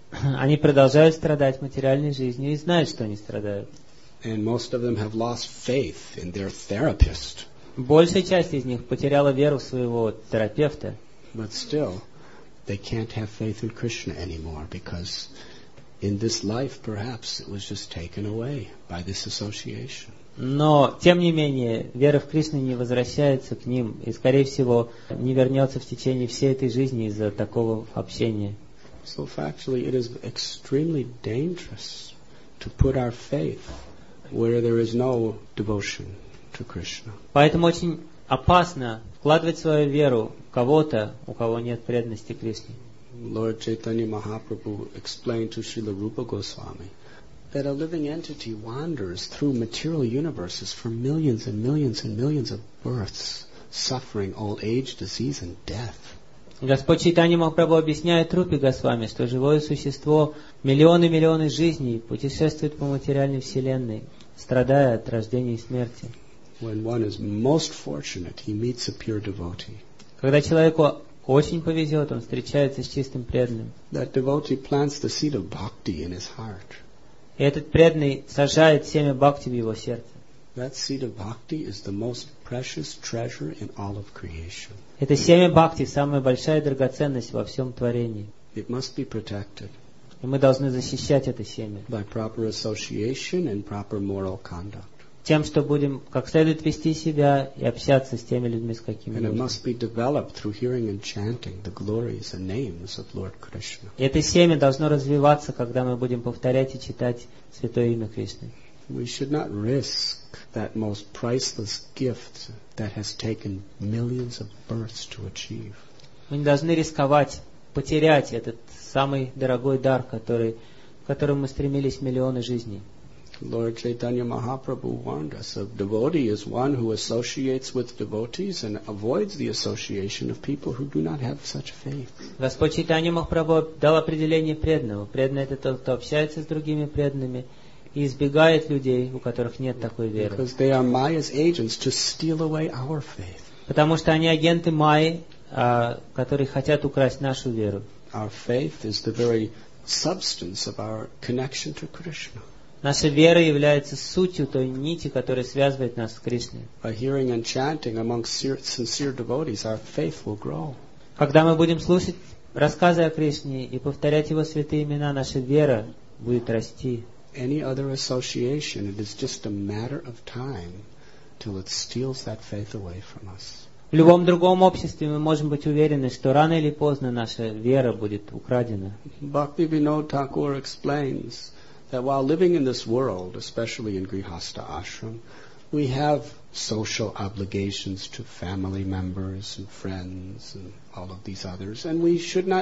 они продолжают страдать материальной жизнью и знают, что они страдают. And most of them have lost faith in their therapist. Большая часть из них потеряла веру в своего терапевта. But still, they can't have faith in Krishna anymore because in this life, perhaps, it was just taken away by this association. Но, тем не менее, вера в Кришну не возвращается к ним и, скорее всего, не вернется в течение всей этой жизни из-за такого общения. So factually, it is extremely dangerous to put our faith where there is no devotion to Krishna. Поэтому очень опасно вкладывать свою веру в кого-то, у кого нет преданности Кришне. Lord Chaitanya Mahaprabhu explained to Srila Rupa Goswami that a living entity wanders through material universes for millions and millions and millions of births, suffering old age, disease and death. Господь Чайтанья Махапрабху объясняет Рупе Госвами, что живое существо миллионы жизней путешествует по материальной вселенной, страдая от рождения и смерти. When one is most fortunate, he meets a pure devotee. Когда человеку очень повезет, он встречается с чистым преданным. That devotee plants the seed of bhakti in his heart. И этот преданный сажает семя бхакти в его сердце. That seed of bhakti is the most precious treasure in all of creation. Это семя бхакти — самая большая драгоценность во всем творении. It must be protected И мы должны защищать это семя by proper association and proper moral conduct. тем, что будем как следует вести себя и общаться с теми людьми, с какими And it нужно. must be developed through hearing and chanting the glories and names of Lord Krishna. И это семя должно развиваться, когда мы будем повторять и читать Святое имя Кришны. We should not risk that most priceless gift that has taken millions of births to achieve. Мы не должны рисковать, потерять этот самый дорогой дар, к которому мы стремились миллионы жизней. Lord Chaitanya Mahaprabhu warned us of devotee is one who associates with devotees and avoids the association of people who do not have such faith. Господь Чайтанья Махапрабху дал определение преданного. Преданный — это тот, кто общается с другими преданными и избегает людей, у которых нет такой веры. Because they are Maya's agents to steal away our faith. Потому что они агенты Майи, которые хотят украсть нашу веру. Our faith is the very substance of our connection to Krishna. Наша вера является сутью той нити, которая связывает нас с Кришной. By hearing and chanting among sincere devotees, our faith will grow. Когда мы будем слушать рассказы о Кришне и повторять Его святые имена, наша вера будет расти. Any other association, it is just a matter of time till it steals that faith away from us. В любом другом обществе мы можем быть уверены, что рано или поздно наша вера будет украдена. Bhaktivinoda Thakur explains that while living in this world, especially in Grihastha ashram, we have social obligations to family members and friends and all of these others, and we should not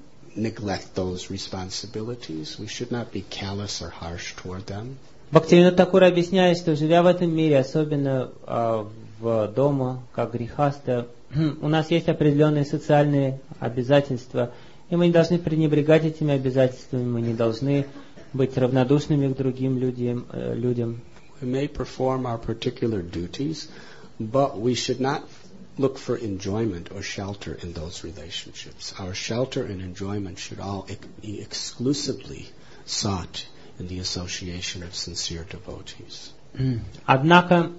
neglect those responsibilities. We should not be callous or harsh toward them. Бхактивинода Тхакур объясняет, что живя в этом мире, особенно в дома, как грехаста, у нас есть определенные социальные обязательства, и мы не должны пренебрегать этими обязательствами, мы не должны быть равнодушными к другим людям. We may perform our particular duties, but we should not look for enjoyment or shelter in those relationships. Our shelter and enjoyment should all be exclusively sought in the association of sincere devotees. Однако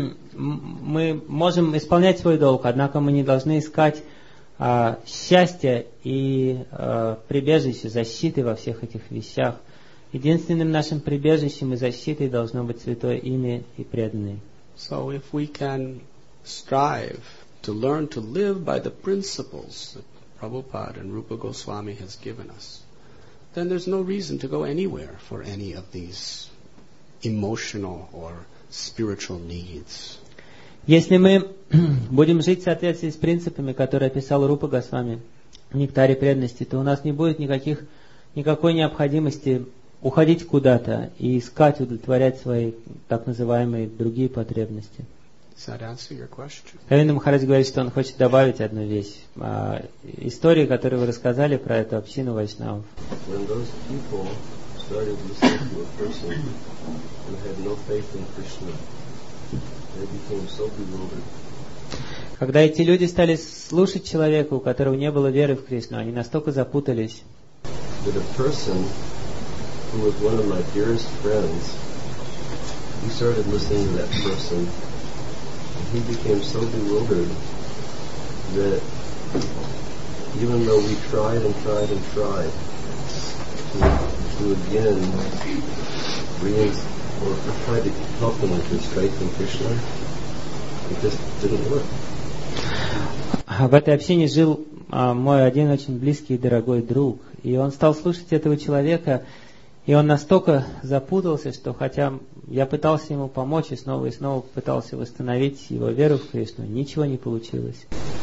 мы можем исполнять свой долг, однако мы не должны искать счастья и прибежища, защиты во всех этих вещах. Единственным нашим прибежищем и защитой должно быть святое имя и преданные. So if we can strive to learn to live by the principles that Prabhupada and Rupa Goswami has given us, then there's no reason to go anywhere for any of these emotional or spiritual needs. Если мы будем жить в соответствии с принципами, которые описал Рупа Госвами в Нектаре преданности, то у нас не будет никакой необходимости уходить куда-то и искать, удовлетворять свои так называемые другие потребности. Does that answer your question? Равиндра Махарадж говорит, что он хочет добавить одну вещь. Истории, которые вы рассказали про эту общину вайшнавов. When those people started listening to a person who had no faith in Krishna, they became so bewildered. Когда эти люди стали слушать человека, у которого не было веры в Кришну, они настолько запутались. that a person who was one of my dearest friends, we started listening to that person, and he became so bewildered that even though we tried and tried and tried to again or tried to help him with his faith in Krishna, it just didn't work. В этой общине жил мой один очень близкий и дорогой друг. И он стал слушать этого человека, и он настолько запутался, что хотя я пытался ему помочь и снова пытался восстановить его веру в Кришну, ничего не получилось.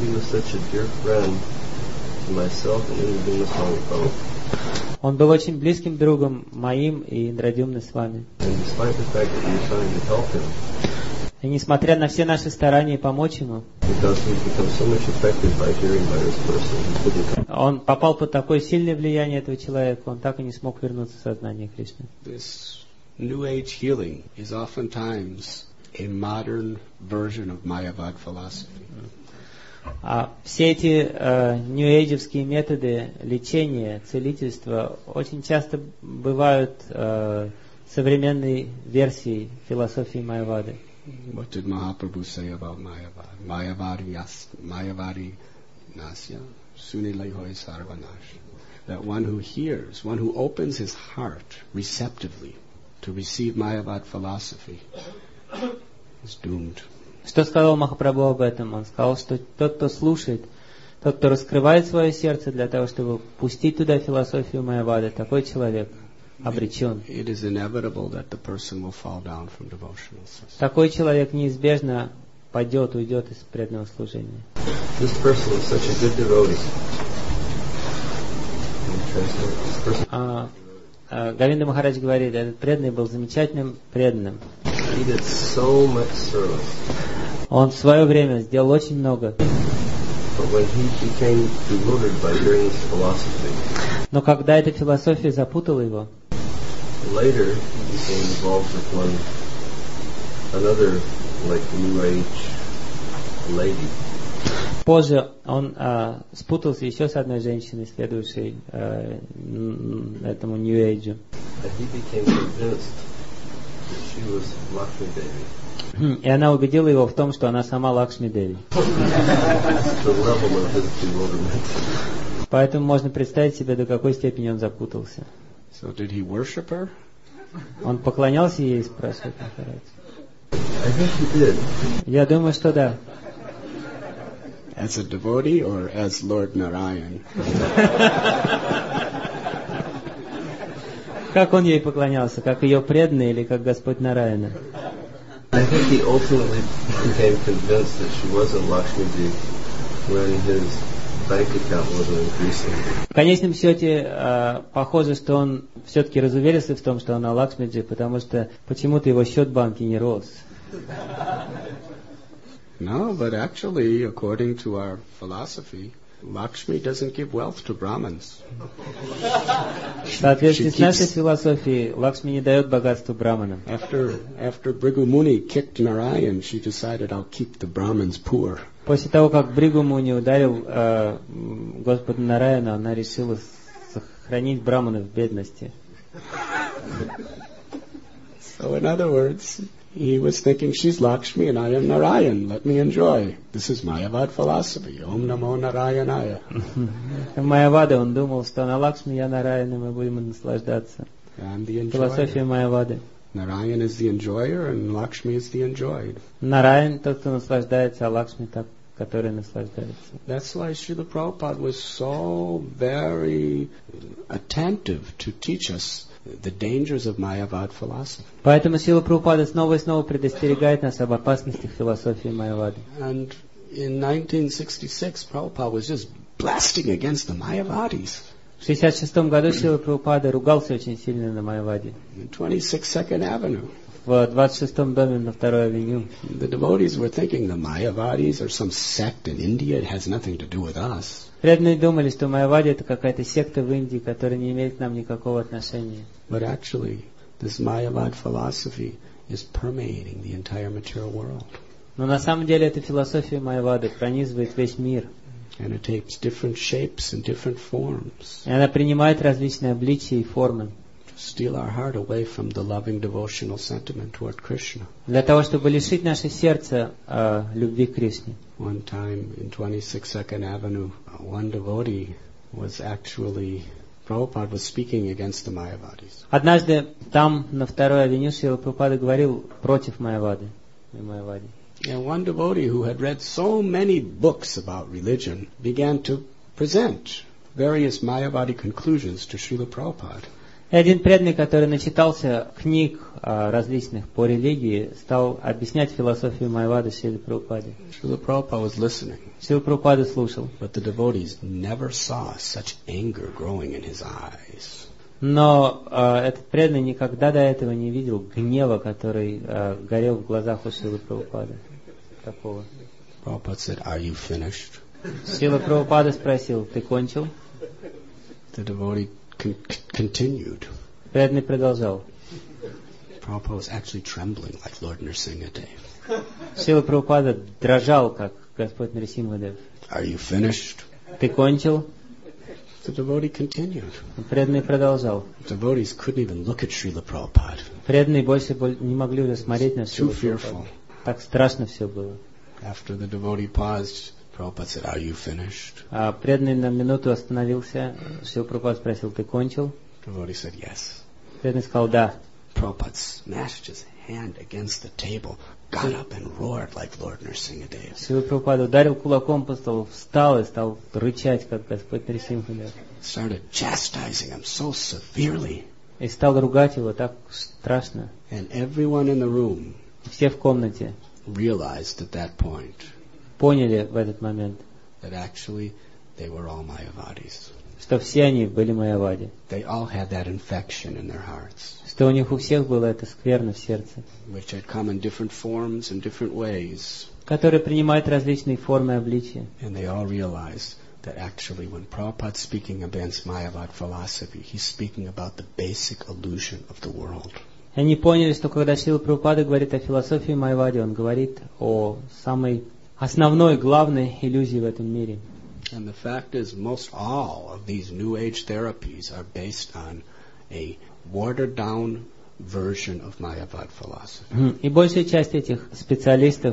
Он был очень близким другом моим и Индрадюмны с вами. И несмотря на все наши старания помочь ему, он попал под такое сильное влияние этого человека, он так и не смог вернуться в сознание Кришны. This New Age healing is oftentimes a modern version of Mayavad philosophy. А все эти нью-эйджевские методы лечения, целительства очень часто бывают современной версией философии Майявады. What did Mahaprabhu say about Mayavad? Mayavadi nasya sunilaihoy sarvanash. That one who hears, one who opens his heart receptively to receive Mayavad philosophy is doomed. Что сказал Махапрабху об этом? Он сказал, что тот, кто слушает, тот, кто раскрывает свое сердце для того, чтобы пустить туда философию Майявады, такой человек обречен. Такой человек неизбежно уйдет из преданного служения. Говинда Махарадж говорит, этот преданный был замечательным преданным. Он в свое время сделал очень много. Но когда эта философия запутала его, позже он спутался еще с одной женщиной, следующей этому New Age. И она убедила его в том, что она сама Лакшми Деви. Поэтому можно представить себе, до какой степени он запутался. So did he worship her? Он поклонялся ей, спрашивает Махарадж. Я думаю, что да. As a devotee or as Lord Narayan? Как он ей поклонялся? Как ее преданный или как Господь Нараяна? I think he ultimately became convinced that she wasn't Lakshmiji when his bank account wasn't increasing. В конечном счете, похоже, что он все-таки разуверился в том, что она Лакшмиджи, потому что почему-то его счет в банке не рос. No, but actually, according to our philosophy, Lakshmi doesn't give wealth to Brahmins. В соответствии с нашей философией, Лакшми не дает богатство браманам. After Bhrigu Muni kicked Narayan, she decided, I'll keep the Brahmins poor. После того, как Бхригу Муни ударил Господа Нараяна, она решила сохранить браманов в бедности. So in other words, he was thinking, she's Lakshmi and I am Narayan. Let me enjoy. This is Mayavad philosophy. Om Namo Narayanaya. В Майяваде он думал, что она Лакшми, я Нараян, и мы будем наслаждаться. Философия Майявады. Narayan is the enjoyer and Lakshmi is the enjoyed. Нараян тот, кто наслаждается, а Лакшми тот, который наслаждается. That's why Srila Prabhupada was so very attentive to teach us the dangers of Mayavad philosophy. Поэтому Срила Прабхупада снова и снова предостерегает нас об опасностях философии Майявады. And in 1966, Prabhupada was just blasting against the Mayavadis. В 1966 году Срила Прабхупада ругался очень сильно на Майяваде. 26nd Avenue. В 26-м доме на 2-й авеню. The devotees were thinking the Mayavadis are some sect in India. It has nothing to do with us. Преданные думали, что Майявади это какая-то секта в Индии, которая не имеет к нам никакого отношения. But actually, this Mayavad philosophy is permeating the entire material world. Но на самом деле эта философия Майявады пронизывает весь мир. And it takes different shapes and different forms И она принимает различные обличия и формы to steal our heart away from the loving devotional sentiment toward Krishna. для того, чтобы лишить наше сердце любви к Кришне. One time in 26th Avenue, one devotee was actually, Prabhupada was speaking against the Mayavadis. Однажды там, на 2-й авеню, Шрила Прабхупада говорил против Майявады. And one devotee who had read so many books about religion began to present various Mayavadi conclusions to Srila Prabhupada. И один преданный, который начитался книг различных по религии, стал объяснять философию Майявады Шриле Прабхупаде. Srila Prabhupada was listening, Шрила Прабхупада слушал. but the devotees never saw such anger growing in his eyes. Но этот преданный никогда до этого не видел гнева, который горел в глазах у Шрилы Прабхупады. Такого. Prabhupada said, "Are you finished?" Шрила Прабхупада спросил, ты кончил? The devotee continued. Преданный продолжал. Prabhupada was actually trembling like Lord Nrsimhadev. Шрила Прабхупада дрожал, как Господь Нрисимхадев. "Are you finished?" Ты кончил? The devotee continued. Преданный продолжал. Devotees couldn't even look at Srila Prabhupada. Преданные больше не могли уже смотреть на Шрилу Too fearful. Прабхупаду. Так страшно все было. After the devotee paused, Prabhupada said, "Are you finished?" А преданный на минуту остановился. Шрила Прабхупада спросил, ты кончил? Devotee said, "Yes." Преданный сказал, да. Prabhupada smashed his hand against the table, got up and roared like Lord Nrsimhadev. Шрила Прабхупада ударил кулаком по столу, встал и стал рычать, как Господь Нрисимхадев. Started chastising him so severely. И стал ругать его так страшно. And everyone in the room Все в комнате realized at that point поняли в этот момент, that actually they were all Mayavadis. что все они были Майявади. They all had that infection in their hearts, Что у них у всех было это скверно в сердце, which had come in different forms and different ways. которые принимают различные формы и обличия. And they all realized that actually when Prabhupada's speaking against Mayavad philosophy, he's speaking about the basic illusion of the world. И они поняли, что когда Шрила Прабхупада говорит о философии Майявади, он говорит о самой основной, главной иллюзии в этом мире. And the fact is, most all of these New Age therapies are based on a watered-down version of Mayavad philosophy. И большая часть этих специалистов,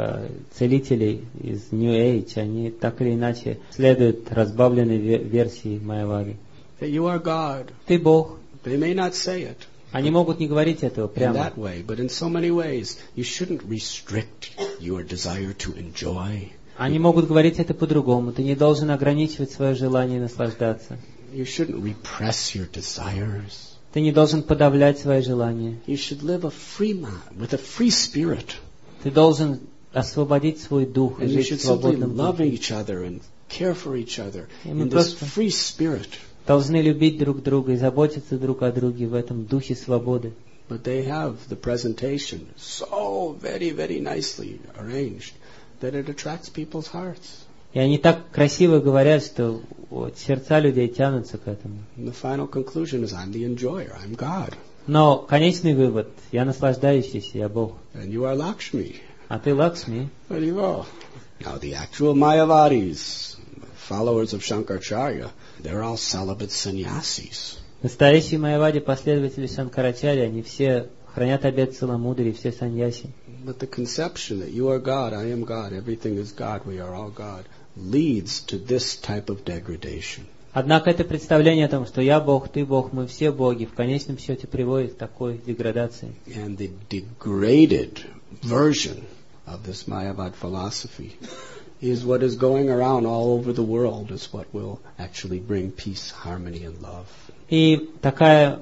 целителей из New Age, они так или иначе следуют разбавленной версии Майявады. That you are God. Ты Бог. They may not say it Они могут не говорить этого in прямо. that way, but in so many ways, you shouldn't restrict your desire to enjoy. Они могут говорить это по-другому. Ты не должен ограничивать свое желание наслаждаться. You shouldn't repress your desires. Ты не должен подавлять свои желания. You should live a free mind, with a free spirit. Ты должен освободить свой дух и And you жить should в simply свободном love духе. each other and care for each other И мы in this просто free spirit. должны любить друг друга и заботиться друг о друге в этом духе свободы. But they have the presentation so very, very nicely arranged that it attracts people's hearts. И они так красиво говорят, что сердца людей тянутся к этому. And the final conclusion is, I'm the enjoyer, I'm God. Но конечный вывод – я наслаждающийся, я Бог. And you are Lakshmi. А ты Лакшми. Now the actual Mayavadis, followers of Shankaracharya, they're all celibate sannyasis. Настоящие Майявади, последователи Шанкарачарьи, они все хранят обет целомудрия, все саньяси. But the conception that you are God, I am God, everything is God, we are all God, leads to this type of degradation. Однако это представление о том, что я Бог, ты Бог, мы все боги, в конечном счете приводит к такой деградации. And the degraded version of this Mayavad philosophy is what is going around all over the world, is what will actually bring peace, harmony, and love. И такая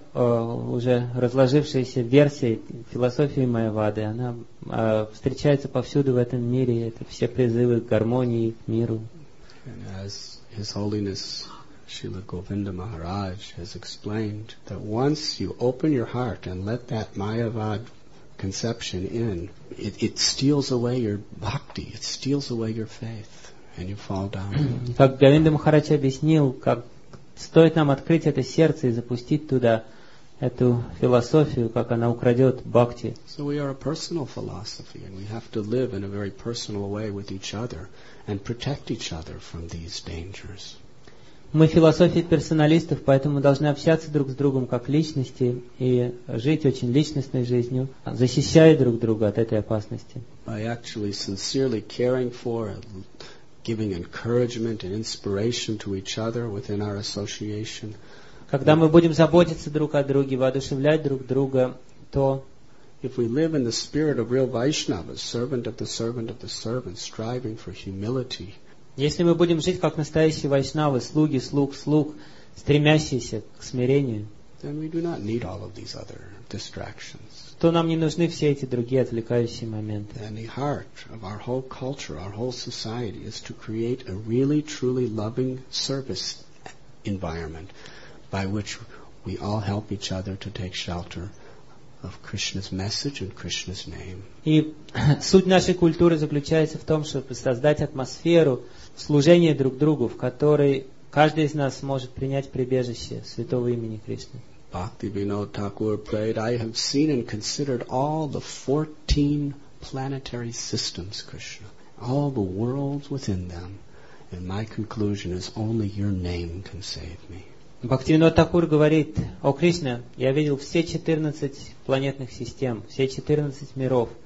уже разложившаяся версия философии Майявады, она встречается повсюду в этом мире. Это все призывы к гармонии, к миру. And as His Holiness Srila Govinda Maharaj has explained, that once you open your heart and let that Mayavad conception in, it steals away your bhakti, it steals away your faith, and you fall down. Как Говинда Махарадж объяснил, как стоит нам открыть это сердце и запустить туда эту философию, как она украдет бхакти. So we are a personal philosophy, and we have to live in a very personal way with each other and protect each other from these dangers. Мы философия персоналистов, поэтому должны общаться друг с другом как личности и жить очень личностной жизнью, защищая друг друга от этой опасности. By actually sincerely caring for and giving encouragement and inspiration to each other within our association. Когда мы будем заботиться друг о друге, воодушевлять друг друга, то if we live in the spirit of real Vaishnavas, servant of the servant of the servant, striving for humility, если мы будем жить как настоящие вайшнавы, слуги, слуг, стремящиеся к смирению, then we do not need all of these other distractions. то нам не нужны все эти другие отвлекающие моменты. And the heart of our whole culture, our whole society, is to create a really, truly loving service environment by which we all help each other to take shelter of Krishna's message and Krishna's name. И суть нашей культуры заключается в том, чтобы создать атмосферу служения друг другу, в которой каждый из нас может принять прибежище святого имени Кришны. Bhaktivinoda Thakur prayed, I have seen and considered all the 14 planetary systems, Krishna, all the worlds within them, and my conclusion is only your name can save me. Бхактивинода Тхакур говорит: «О Кришна, я видел все 14 планетных систем, все 14 миров,